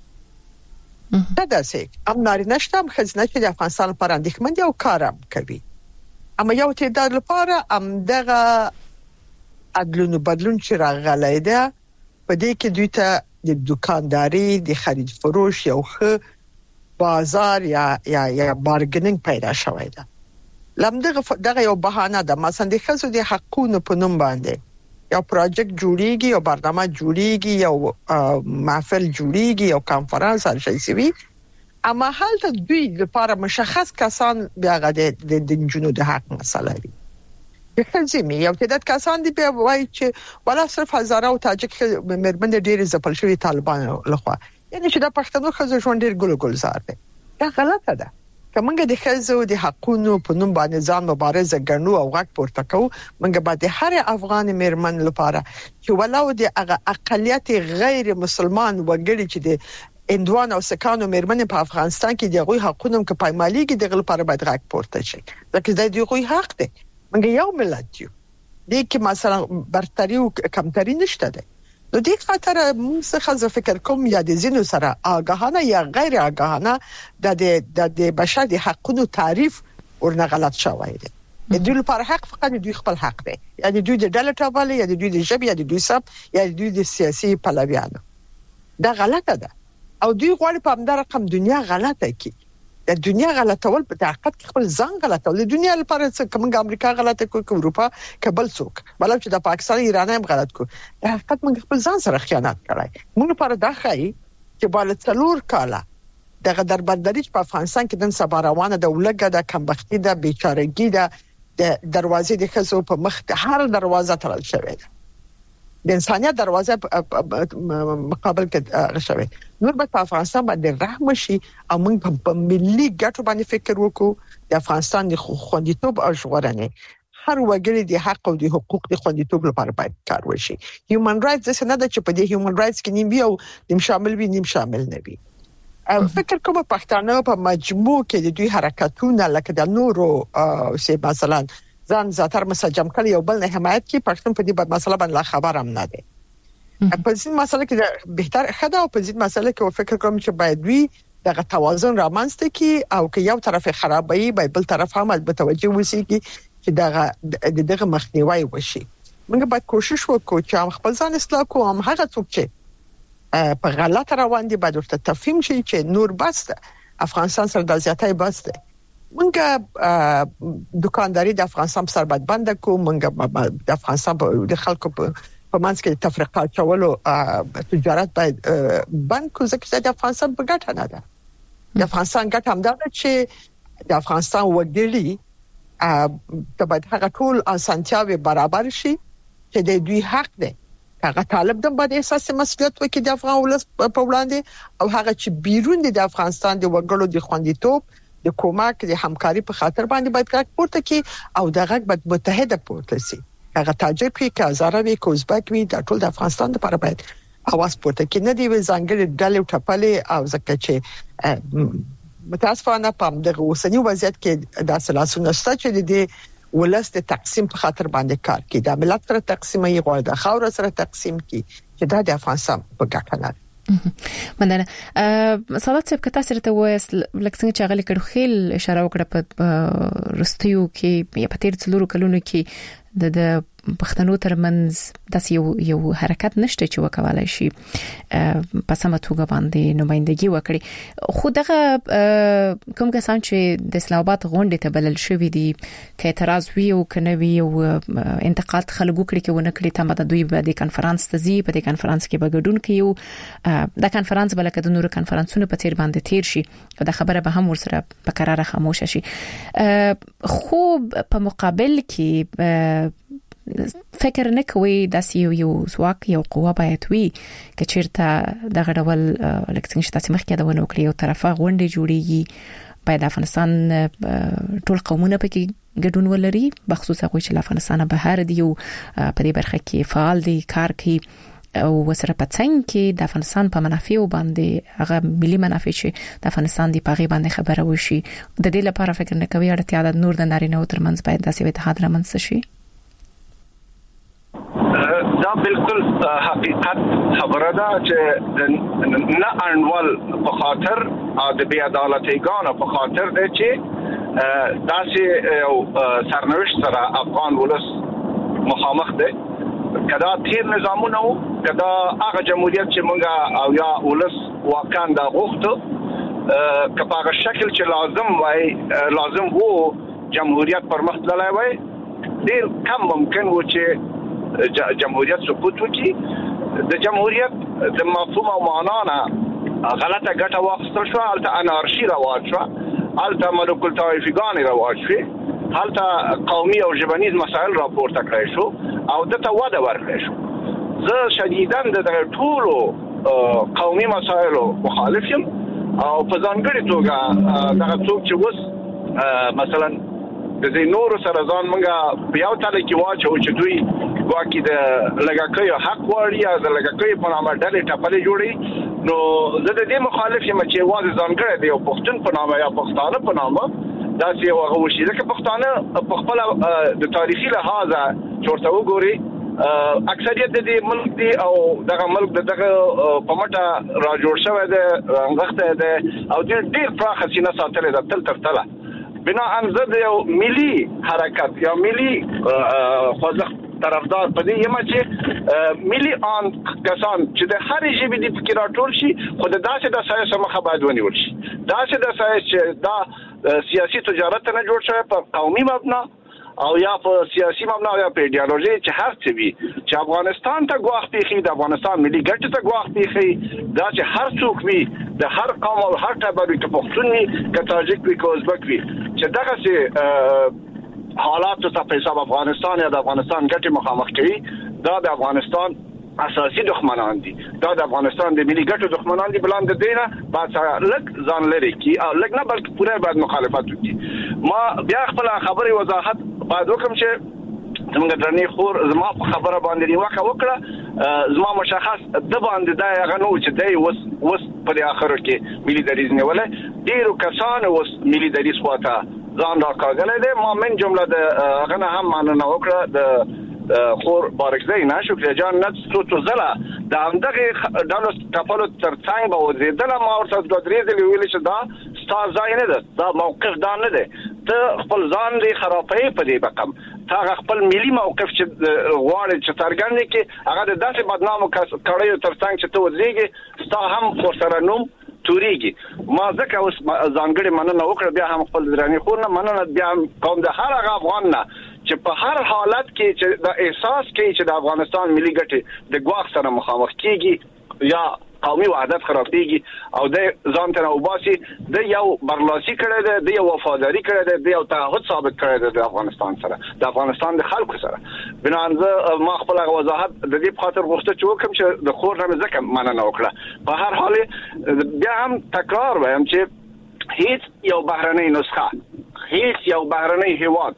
S4: دا داسې امناري نشته خزنه چې د افغانستان لپاره اندېښمن دي او کارم کوي اما یو تعداد لپاره دغه عدلونو بدلون چې راغلی ده په دې کې دوی ته د دکانداري د خرید فروش یو ښه بازار یا بارګینګ پیدا شوی ده دغه یو بهانه ده مثلا د خزو د حقونو په نوم باندې یو پروژیکټ جوړیږي یو برنامه جوړیږي یو محفل جوړیږي یو کانفرنس هر شي سوي اما حالت دوی لپاره مشخص کسان بیا د جنونو د حق مسله دي خزمي یو تعداد کسان دي په وای چې ولا صرف هزاره او تاجک مرمن ډیر زپل شوی طالبان لخوا یعنی چې د پښتنو خزو ژوند ډیر ګلګلزار دی دا غلطه ده کومګه د خزو د حقونو په نوم باندې ځان مبارزه ګڼو او غږ پورته کوو موږ به د هر افغان مرمن لپاره چې ولو د اقلیت غیر مسلمان وګړي چې د اندوان او سکانو مرمن په افغانستان کې دغه حقوقو کې پایمالي کې دغه لپاره باید غږ پورته شي ځکه دا دوی حق دی موږ یو ملت یو د کې مثلا برتری او کمتري نشته ده نو دې خاطر موږ څه فکر کوم یا د زینو سره آگاهانه یا غیر آگاهانه د بشر د حقوقو تعریف ورنه غلط شوی دی د دوی لپاره حق فقط دوی خپل حق دی یعنی دوی د ډله ټاپل یا دوی د ژبې یا دوی سب یا دوی د سیاسي پلویانو دا غلطه ده او دوی غواړي په همدغه رقم دنیا غلطه کی د دنیا غلطول په حقیقت کې خپل ځان غلطول د دنیا لپاره څه کوم امریکا غلطه کوي کوم اروپا کبل څوک بلکې چې د پاکستان ایران هم غلط کو د حقیقت موږ خپل ځان سره خیانت کړای موږ لپاره دا خای چې بل څلور کاله دغه دربندري په افغانستان کې د سبا روانه د ولګه د کمبختی د بیچارهګي د دروازې د خزو په مخ هر دروازه تړل شوې ده د انسانيت دروازه مقابل کې غشوي نور په افغانستان باندې رحم شي او موږ په ملي ګټو باندې فکر وکړو د افغانستان د خوندیتوب او ژغورنې هر وګړي د حق او د حقوق د خوندیتوب لپاره باید کار وشي هیومن رائټس څه نه ده چې په دې هیومن رائټس کې نیم او نیم شامل وي نیم شامل نه وي فکر کوم پښتانه په مجموع کې د دوی حرکتونه لکه د نورو سي مثلا ځان زاتر مسجم کړي یو بل نه حمایت کی پښتون په دې مسله باندې خبر هم نه دی په دې مسله کې بهتر خدا او په دې مسله کې فکر کوم چې باید وی دغه توازن رامنځته کی او که یو طرف خرابوي بل طرف هم متوجه وسی کی چې دغه مخنیوي وشي موږ باید کوشش وکړو چې خپل ځان اصلاح کوو هم هغه څوک چې په غلط روان دي باید ورته تفهیم شي چې نور بس افغانستان سره د زیاتای بس ده مونږه دکانداري د افغانستان سره باید بند کو مونږه د افغانستان د خلکو په منځ کې تفریقات چولو تجارت باید بند کو ځکه د افغانستان په ګټه نه ده د افغانستان ګټه هم ده چې د افغانستان وګړي باید هغه ټول اسانتیاوي برابر شي چې د دوی حق ده هغه طالب د باندې احساس مسؤلیت وکړي د افغان ولس په وړاندې او هغه چې بیرون د افغانستان د وګړو د خوندیتوب د کومک د همکاري په خاطر باندې باید کار پورته کړي او دغه باید متحده پورته شي هغه تاجک وي که هزاره وي که ازبک وي د ټول د افغانستان لپاره باید اواز پورته کړي. نه دی ځانګړي ډلې ټپلې او ځکه چې متاسفانه په دغه اوسنی وضعیت کې د سلاسل نشته چې د ولس د تقسیم په خاطر باندې کار کوي. د ملت سره تقسیم یې غواړي، د خاور سره تقسیم کوي چې دا د افغانستان په ګټه نه.
S3: مننه. سادات صاحب کته سره ته وایس لکه څنګه چې غلي کړو خیل اشاره وکړه په رستیو کې یا په تیر څلورو کلونو کې د پښتنو ترمنځ داس یو حرکت نشته چې وکولای شي په سمه توګه باندې نمائندګي وکړي. خو دغه کوم کسان چې د اسلام آباد غونډې ته بلل شوی دي که اعتراض وی او کنه وی او انتقاد خلکو کړی کې ونه کړی ته د دوی په دې کانفرنس ته زی په دې کانفرنس کې بګډون کیو د کانفرنس بلکې د نورو کانفرنسونو په تیر باندې تیر شي او د خبره به هم ورسره په قرار خاموش شي. خو په مقابل کې فکر نه کوي د یو ځواک یو قوه باید وي چې چیرته دغه ډول لکه څنګه چې تاسو مخکې دا ونه کړی یو طرفه غونډه جوړیږي باید افغانستان ټول قومونه پکې ګډون ولري بخصوص هغه چې افغانستان بهر دی او په دې برخه کې فعال دي کار کوي او وسره په څنګه کې د افغانستان په منافع باندې هغه ملي منافع چې د افغانستان دی په غي باندې خبره وشي. د دې لپاره فکر نه کوي اړتیا د نور د نارینه ترمنځ باید داسې اتحاد رامنځته شي.
S5: دا بالکل حقیقت خبره ده چې نه انوال په خاطر د بی عدالتیګانو په خاطر ده چې داسې یو سرنوشت سره افغان ولس مخامخ ده. کدا تیر نظامونه وو کدا هغه جمهوریت چې مونږه او یا ولس واقعا دا غوښته که په هغه شکل چې لازم وو جمهوریت پر مخ تللی وای ډیر کم ممکن و چې جمهوریت سقوط وکړي. د جمهوریت د مفهوم او معنا نه غلطه ګټه واخیستل شو، هلته انارشي رواج شو، هلته ملوک الطوایفیګان رواج شو، هلته قومي او ژبنیز مسایل راپورته کړای شو او دته وده ورکړای شو. زه شدیداً د ټولو قومي مسایلو مخالف یم او په ځانګړي توګه دغه څوک چې اوس مثلا د دې نورو سره ځان مونږه په یو تله کې واچو چې دوی واکې د لګاکیو حق وړي یا د لګاکیو په نامه ډلې ټپلې جوړي، نو زه د دې مخالف یم چې واځي ځانګړی دی او پښتون په نامه یا پښتانه په نامه داسې یو هغه وشي. ځکه پښتانه په خپل د تاریخي لحاظه چورته وګوري اکثریت د دې ملک دی او دغه ملک دغه په مټه را جوړ شوی دی، رنګښته دی او ډېر پراخه سینه ساتلې ده تل تر تله. بنا انزد یو ملي حرکت یا ملي خوځښت طرفدار پدې یم چې ملي ان کسان چې د هر ژبې د فکر راټول شي خو د داسې د سایس مخه باید ونیول شي. داسې د سایس چې دا سیاسي تجارت نه جوړ شوی په قومي مبنا او یا په سیاسي مبنا او یا په ایډیالوژي چې هر څه وي چې افغانستان ته ګواښ پیښي، د افغانستان ملي ګټې ته ګواښ پیښي، دا چې هر څوک وي د هر قوم او هر ټبر وي که پښتون وي که تاجک وي که ازبک وي چې دغه سي حالات ته په حساب افغانستان یا د افغانستان ګټې مخامخ کوي، دا د افغانستان اساسي دښمنان دي، دا د افغانستان د ملي ګټو دښمنان دي. بلان د دینه بعد لږ ځان لري کی او لږ نه بلکې پوره بعد مخالفت وکړي. ما بیا خپل خبري وضاحت بعد وکم چې زموږ درنې خور زما په خبره باندې نیوکه وکړه، زما مشخص د باندې دا غنو چې دی وس په اخر کې ملي دریز نیولې ډیرو کسان وس ملي دریز واته ځان راکاږل دي. ما من جمله د غنه هم مننه وکړه د خور بارکزی نه شکر جان نت څو زله د همدغه ډالو کپلو ترڅنګ به وزیدل ما ورته د درې دی ویل چې دا ستار ځای نه ده، دا موقف دا نه ده، ته خپل ځان لري خرابې په دې بقم تا خپل ملي موقف چې غواړي چې ترګنې کې هغه د داسې بدنامو کړیو ترڅنګ چې ته وزیږي ستا هم خور سره نوم توريږي. ما ځکه اوس ځانګړي مننه وکړه، بیا هم خپل درنې خور نه مننه، بیا هم قوم د هر هغه افغان نه چې په هر حالت کې چې د احساس کې چې د افغانستان ملي ګټې د ګواښ سره مخامخ کیږي یا قومي وحدت خرابېږي او د ځان ته وباسي، د یو برلاسي کړی دی، د یو وفاداری کړی دی، د یو تعهد ثابت کړی دی د افغانستان سره، د افغانستان د خلکو سره. بنانزه ما خپل وضاحت د دې په خاطر غوښته چې وکم چې د خور نه ځکه مننه وکړه. په هر حال بیا هم تکرار وایم چې هیڅ یو بهرنۍ نسخه، هیڅ یو بهرنۍ هیواد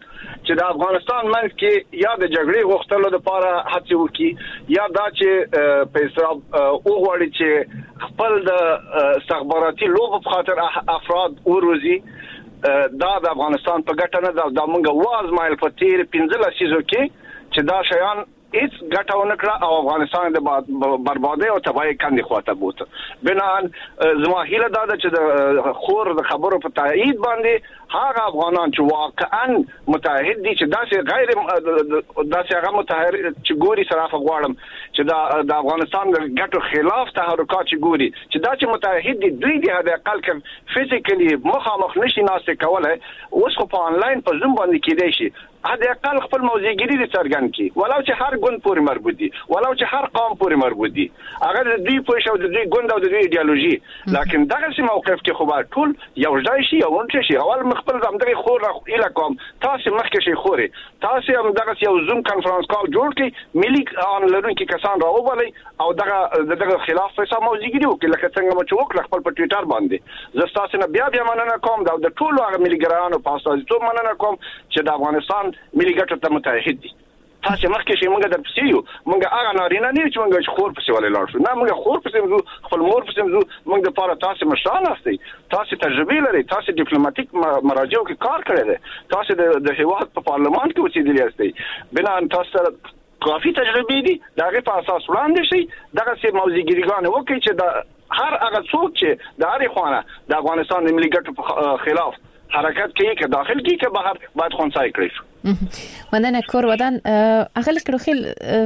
S5: چې د افغانستان منځ کې یا د جګړې غوښتلو لپاره هڅه وکړي یا دا چې په حساب وګوري چې خپل د استخباراتي لوب په خاطر افراد وروزي دا د افغانستان په ګټه نه دا موږ وازمایل په تیر 15 لسیزو کې چې دا شیان هیڅ ګټه ونه کړه او افغانستان د بربادي او تباہي کاندي خواته بوته بنان زما هیله دا چې د خور د خبرو په تایید باندې هغه افغانان چې واقعا متحد دي چې داسې غیر داسې هغه متحد چې ګوري صراحه غواړم چې د افغانستان د ګټو خلاف تحرکات چې ګوري چې دا چې متحد دي دوی د اقل کې فزیکلی مخامخ نشي ناسته کولای اوس خو په انلاین په زوم باندې کېدای شي هدا اقل خپل موضوعګری دي څرګند کی ولو چې هر ګوند پورې مربوط دي ولو چې هر قوم پورې مربوط دي هغه د دوی په شاو د دوی ګوند او د دوی ایدئولوژي لکه دغه سم موقف کې خو به ټول یو ځای شي او ونټ شي اول خپل زمدغه خور اله کوم تاسو مخکې شي خوري تاسو هم دغه یو زوم کانفرنس کال جوړ کړئ ملي ان لرونکي کسان راوبلي او دغه خلاف فیصله موضوعګری وکړي لکه څنګه مو چوک خپل په ټوئیټر باندې زه تاسو نه بیا مننه کوم دا د ټولو هغه ملي ګرانو په اساس ته مننه کوم چې د افغانستان ملي ګټو ته متحد دي تاسو مخکې شي موږ درپسې یو موږ هغه نارینه نه چې موږ خور پسې ولې لاړ شو نه موږ خور پسې زو خپل مور پسې زو موږ د پاره تاسو مشران استئ تاسو تجربه لري تاسو ډیپلوماټیک مراجعو کې کار کړی دی تاسو د هیواد په پارلمان کې اوسېدلی استئ بنا تاسو کافي تجربه دي دغه په اساس وړاندې شي دغه سي موضوعګریګان وکړي چې د هر هغه څوک چې د هر خوانه د افغانستان د ملي ګټو خلاف حرکت کوي که داخل کی که بهر باید خونسای کړی
S3: مننه کور ودان اغل کړو خل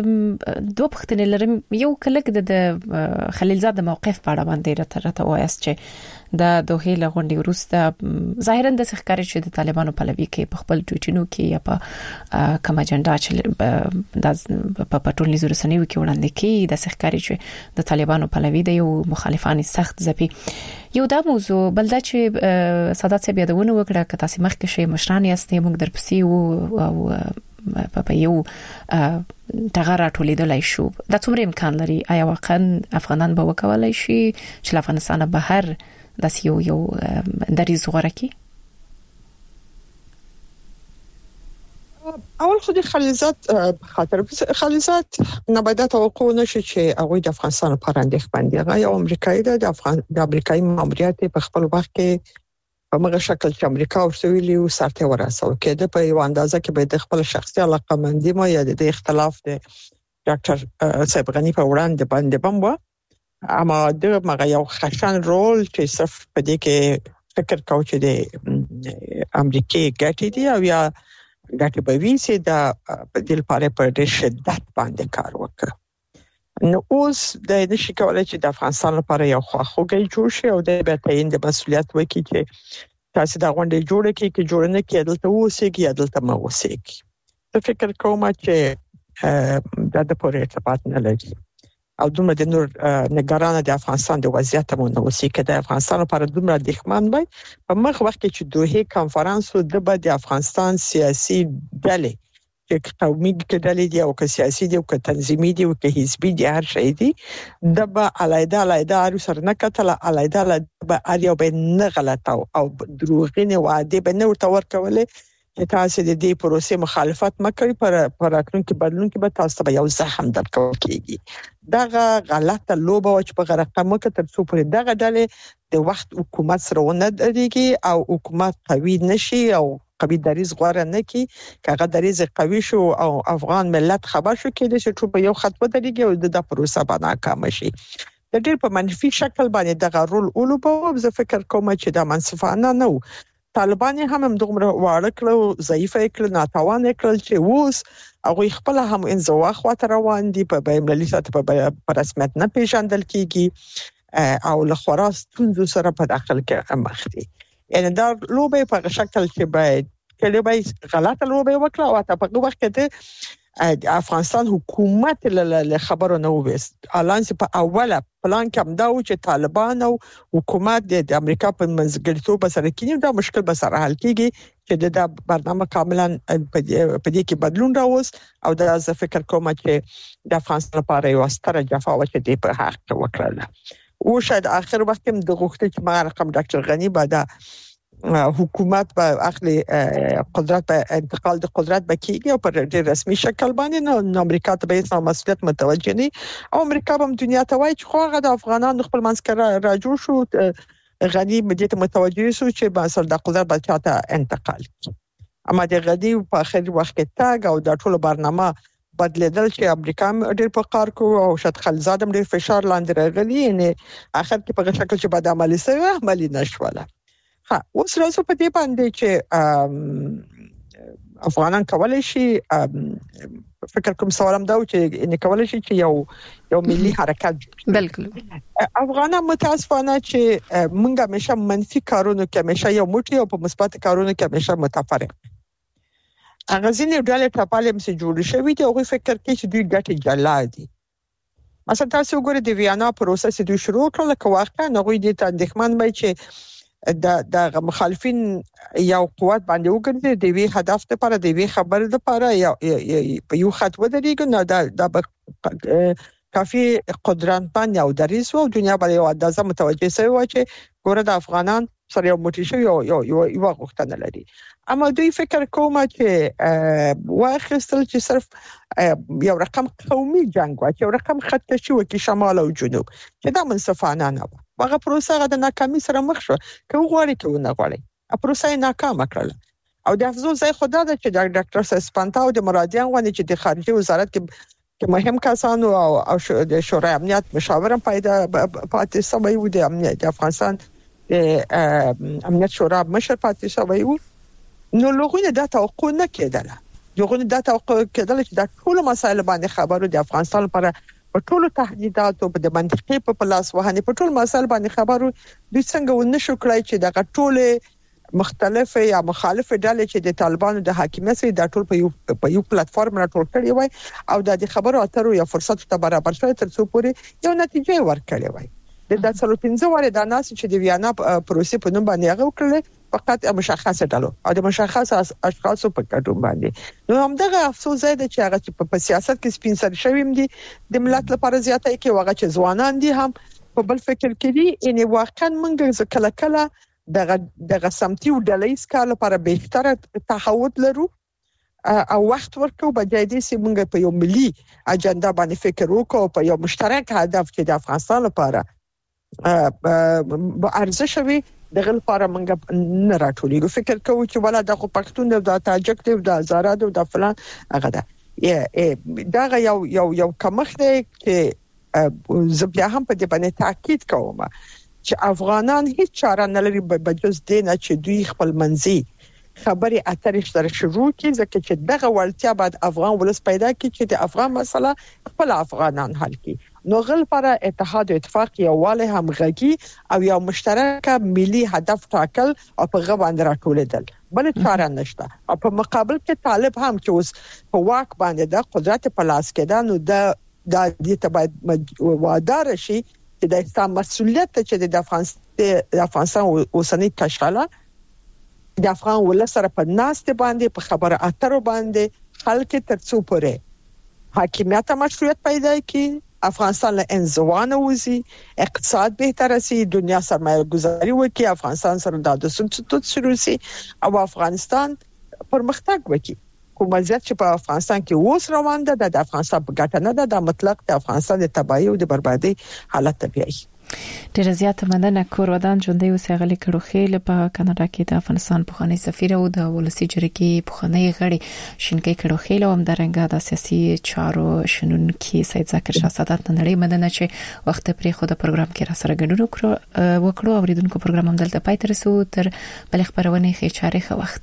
S3: دوه پختنې لرم یو کلک د خلیلزاد موقف په اړه باندې راته وایست چې د دوه له غونډې وروسته ظاهرا د ښکاري چې د طالبانو پلوي کې په خپل ټویټونو کې یا په کوم اجنډا چې د په ټولنیزو رسنیو کې وړاندې کې د ښکاري چې د طالبانو پلوي د یو مخالفان سخت ځپي یو دا موضوع بلدا چې سادات صاحب یادونه وکړه که تاسو مخکې شي مشران یاستئ موږ درپسې او په یو تغیر ټولیدلای شو دا څومره امکان لري آیا واقعا افغانان به وکولای شي چې افغانستان بهر داس یو دریز غوړه کی
S4: اول خو د خلیلزاد خاطر خلیلزاد نباید توقع نشي چې هغه د افغانستان لپاره اندېښمن دي هغه یو امریکایي د امریکایي ماموریت په خپل وخت کې په مغه شکل چې امریکا ورسویلی او سرته ورسول کېده په یو اندازه کې به د خپل شخصي علاقمندي ما یا د اختلاف د ډاکټر صاحب غنی په وړاندې باندې بمبا اما د مغه یو خشن رول چې صرف په دې کې فکر کاوه چې د امریکای ګټې دي او یا ګټې به وي چې دا په دې لپاره په شدت باندې کار وکړي نو اوس د نشي کولای چې د افغانستان لپاره یو خواخوږي جوړ شي او د به تعین د مسولیت وکړي چې تاسو دا غونډه جوړه کړئ چې جوړ نه کړي دلته اوسېږي یا دلته ما اوسېږي زه فکر کوم چې دا د پوره ارتباط نه لري او دومره د نور نگران د افغانستان د وضعیت مون اوسې کې د افغانستان لپاره دومره دښمن وي په مخ وخت کې چې دوه کانفرنس د افغانستان سیاسي ډلې چې قومي ډلې دي او که سیاسي دي او که تنظیمي دي او که حزبي دي هر شي دي د به علایده اړو سره نه کتل علایده به اړ یو به نه غلط او دروغینه وعده به نه ورته ورکولې چې تاسو د دې پروسې مخالفت مکړئ پر اکرونکو بدلون کې به تاسو ته یو زخم درکول کیږي دغه غلطه لوبه چې په رقم کې تر څو پر دغه ډلې د وخت حکومت سره ونه درېږي او حکومت قوي نشي او قوي دریز غوړه نه کی کغه دریز قوي شو او افغان ملت خبر شو کېږي چې په یو خط ودرېږي او د پروسه باندې ناکام شي د ډېر په منفي شکل باندې دغه رول اولوبو زه فکر کوم چې دا منصفانه نه و طالبان هم دومره واړه کړو ضعیف کړل ناتوان کړل چې اوس هغه خپل هم انزوا خواته روان دي په بین‌المللي سطح په رسمیت نه پیژندل کیږي او له خلاص سره په داخل کې مخ دي یعنی دا لوبه په شکل چې باید کله غلطه لوبه وکړه او ته په وخت کې د افغانستان حکومت له خبرو نه وست الانس په اوله پلان کې همدا و چې طالبان او حکومت د امریکا په منځګړیتوب سره کې دا مشکل به سره حل کیږي چې دا برنامه کاملا په دې کې بدلون راوست او دا زه فکر کوم چې د افغانستان لپاره یو ستره جفا و چې د په حق وکړه او شاید اخر وخت هم د غوښتل چې ما رقم ډاکټر غنی بعد حکومت به اخلي قدرت به انتقال د قدرت بکیږي او په ډېر رسمي شکل باندې نو امریکا ته به هیڅ مسؤلیت متوجه نه او امریکا به دنیا ته وایي چې خو هغه د افغانانو خپل منځ را جوړ شو غنی مدیت متوجه شو چې به اصل د قدرت به چاته انتقال اما د غدي په اخر وخت کې تاګ او د ټولو برنامه بدلیدل چې امریکا ډېر په کار کوي او شت خلزاد ډېر فشار لاندې راغلی یعنی اخر کې په شکل چې بد عملی سوی عملی نشوله اوس راځو په دې باندې چې افغانان کولای شي فکر کوم سوالم دا و چې ان کولای شي چې یو ملي حرکت
S3: بالکل
S4: افغانان متاسفانه چې موږ همیشه منفي کارونه کې همیشه یو موټي او په مثبت کارونه کې همیشه متفرق هغه ځینې ډلې ټاپالې مې جوړ شوې دي او فکر کوي چې دوی ګټه جلا دي مثلا تاسو وګورئ د ویانا پروسه چې دوی شروع کړل که واقعا هغه دې ته اندېښمن وي چې د مخالفین یو قوت باندې وګرځي د وی هدف لپاره د وی خبر لپاره یو خط ودرېږي نو دا کافي قدرتمن یو دریس او دنیا باندې یو اندازه متوجه شوی و چې ګوره د افغانان سره یو موټی شو یو غوښتنه لري اما دوی فکر کوم چې واخیستل چې صرف یو رقم قومي جنگ و چې یو رقم خط شو کې شمال او جنوب چې دا منصفانه نه و هغه پروسه د ناکامۍ سره مخ شو که وغواړي که ونه غواړي پروسه ناکامه کړل او د افزو ځای خدای د چې ډاکټر سسپانتا او د مرادیان غوښنه چې د خارجي وزارت کې مهم کسان او د شورای امنیت مشاور پیدا پاتې سوی و د امنیت د افغانستان امنیت شورا مشر پاتې سوی و نو لغونه د توقع نه کېدله یوغونه د توقع کېدله چې د ټول مسایل باندې خبرو د افغانستان لپاره په ټولو تهدیداتو په د منطقي په پلاس وهنې په ټول مسایل باندې خبرو دوی څنګه ونشو کړای چې د ټول مختلفه یا مخالفه ډلې چې د طالبانو د حاکمیت سره د ټول په یو پلیټ فارم راټول کړی وای او د خبرو اترو یا فرصت ته برابر شوی تر څو پورې یو نتیجه ورکړی وای د 15 واره د ناس چې د ویانا پروسې په نوم باندې هغه وکړل فقط مشخصه ډلو او د مشخص اشخاصو په کډو باندې نو همدغه افسوس دی چې هغه چې په سیاست کې سپین سر شویم دي د ملت لپاره زیاته کې وغه چې ځوانان دي هم په بل فکر کې دي ان واقعا موږ کله کله دغه سمتي او ډلېس کار لپاره بهتره تحول لرو او وخت ورکو بجای دې چې موږ په یو ملي اجنډا باندې فکر وکړو په یو مشترک هدف چې د افغانستان لپاره ارزښت وي دغه لپاره موږ نه راټولېږو فکر کوو چې ولا د پښتون د تاجک د آزاد او د فلان هغه ده دا یو کمخ دی چې زبیا هم په دې باندې تاکید کوم چې افغانان هیڅ چاره نه لري بجز دینه چې دوی خپل منځي خبري اترې سره شروع کړي ځکه چې دغه ولتیا بعد افغان ولس پیدا کړي چې د افغان مسله خپل افغانان حل کړي نو غل پر اتحاد او اتفاق یووالی همغږي او یو مشترک ملي هدف ټاکل او په غوښتنه راټولېدل بل چاره نشته او په مقابل کې طالب هم چې اوس په واک باندې د قدرت په لاس کې ده نو د دې ته باید وادار شي چې د اسلام مسؤلیت چې د افغانستان اوسنۍ تشکیله د افغان ولس سره په ناست باندې په خبره اترو باندې خلک ترڅو پورې حاکمیت مشروعیت پیدا کړي افغانستان له انزوا وځي اقتصاد بهتر شي دنیا سرمایه گذاری وکړي افغانستان سره د سنتوت شروع شي او افغانستان پرمختګ وکړي کوم ځای چې په افغانستان کې اوس روان ده د افغانستان په ګټه نه ده د مطلق د افغانستان د تباہي او د بربادي حالت طبيعي
S3: ډیره زیاته مننه کور ودان ژوندۍ اوسېغلي کړو خېل په کاناډا کې د افغانستان پخوانی سفیر او د ولسی جرګې پخوانی غړي شینکې کړو خېل او همدارنګه د سیاسي چارو شنونکي سید ذکر شاه سادات نړۍ مننه چې وخت پرې خو د پروګرام کې را سره ګډون وکړو اوریدونکو پروګرام هم دلته پای ته رسو تر بل خبرونه خې چاري خو وخت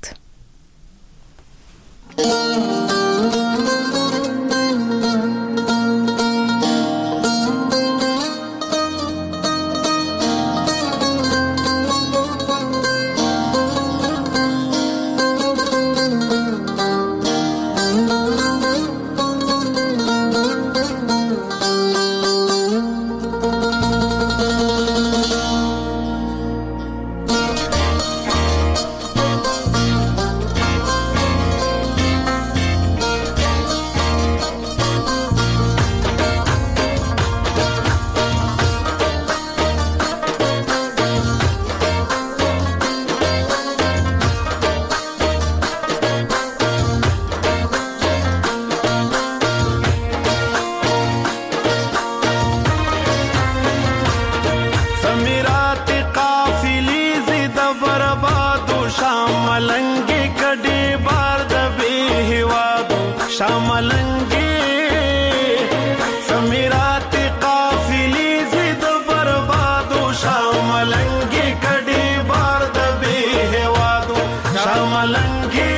S6: ملنګي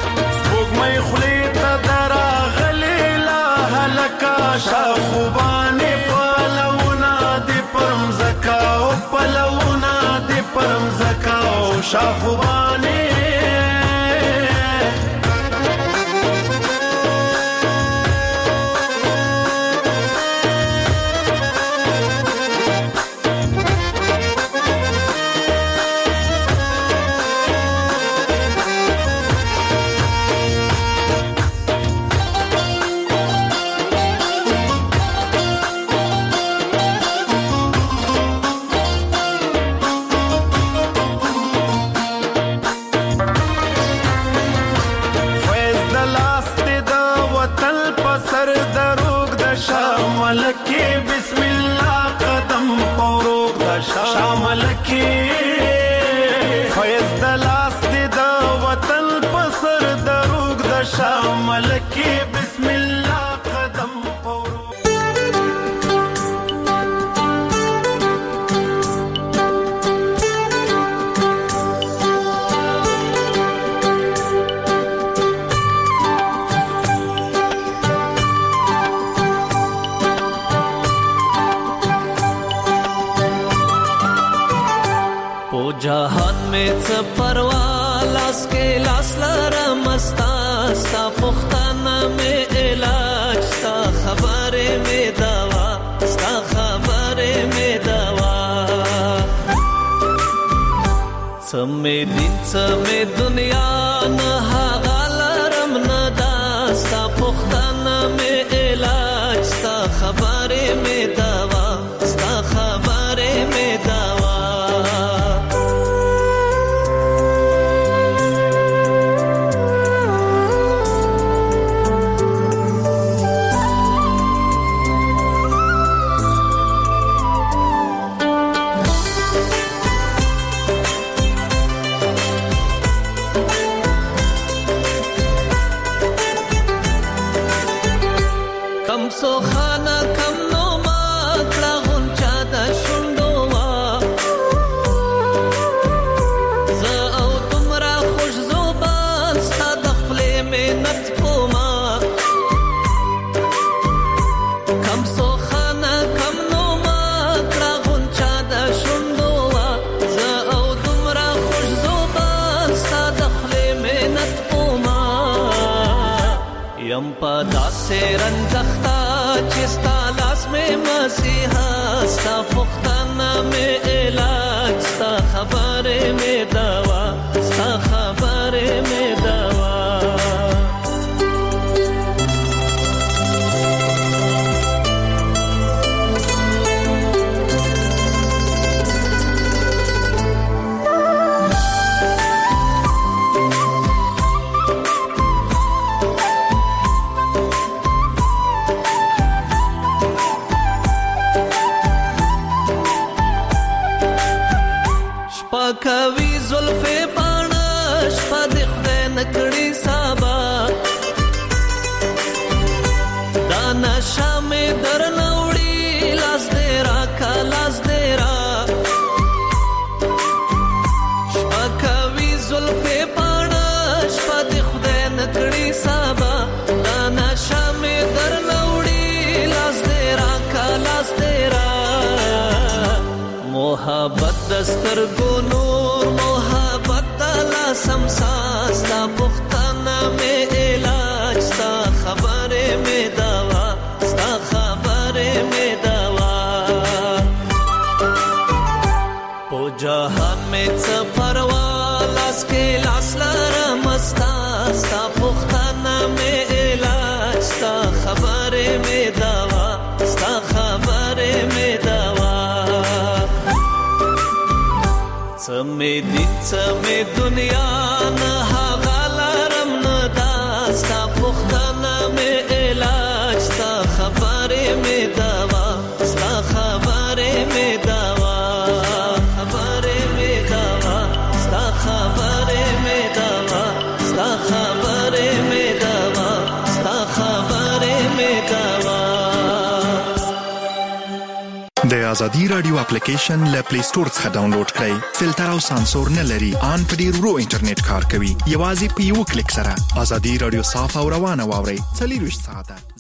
S6: شاخوبان شاخوبانه
S7: जहान में च परवा लास के लास लरमस्ता सा पुख्ताना में इलाज सा खबरे में दवा सा खबरे में दवा समय दिन समय दुनिया न हागलरम न दा सा पुख्ताना में इलाज सा खबरे में दवा सा खबरे में दवा पदा से रंजख्ता चिस्ता लास में मसीहा सा पुख्ताना में इलाज सा खबरे में दवा सा खबरे में दवा कवि जुल्फे बाणश पदिखदे नकड़ी साबा दाना शामे दर नौड़ी लास देरा का लास देरा कवि जुल्फे बाणश पदिखदे नकड़ी साबा दाना शामे दर नौड़ी लास देरा का लास देरा मोहब्बत दस्तर गुनूर मोहब्बत दला समसास्ता पुख्ताना में इलाज सा खबरे में दवा सा खबरे में दवा ओ जहान में च परवा लास के लास लरमस्ता सा पुख्ताना में इलाज सा खबरे में दवा सा खबरे में दवा समय दिन समय दुनिया न हागलरम न दास्ता पुख्ताना में इलाज सा खबरे में दवा सा खबरे में दवा खबरे में दवा सा खबरे में दवा सा खबरे में दवा सा खबरे में दवा
S1: د آزادی رادیو اپلیکیشن له پلی سٹور څخه ډاونلوډ کړئ. فلټر او سانسور نه لري. ان په ډیر ورو انټرنیټ کار کوي. یوازې په یو کلیک سره آزادی رادیو صاف او روانه واورئ. 24 ساعته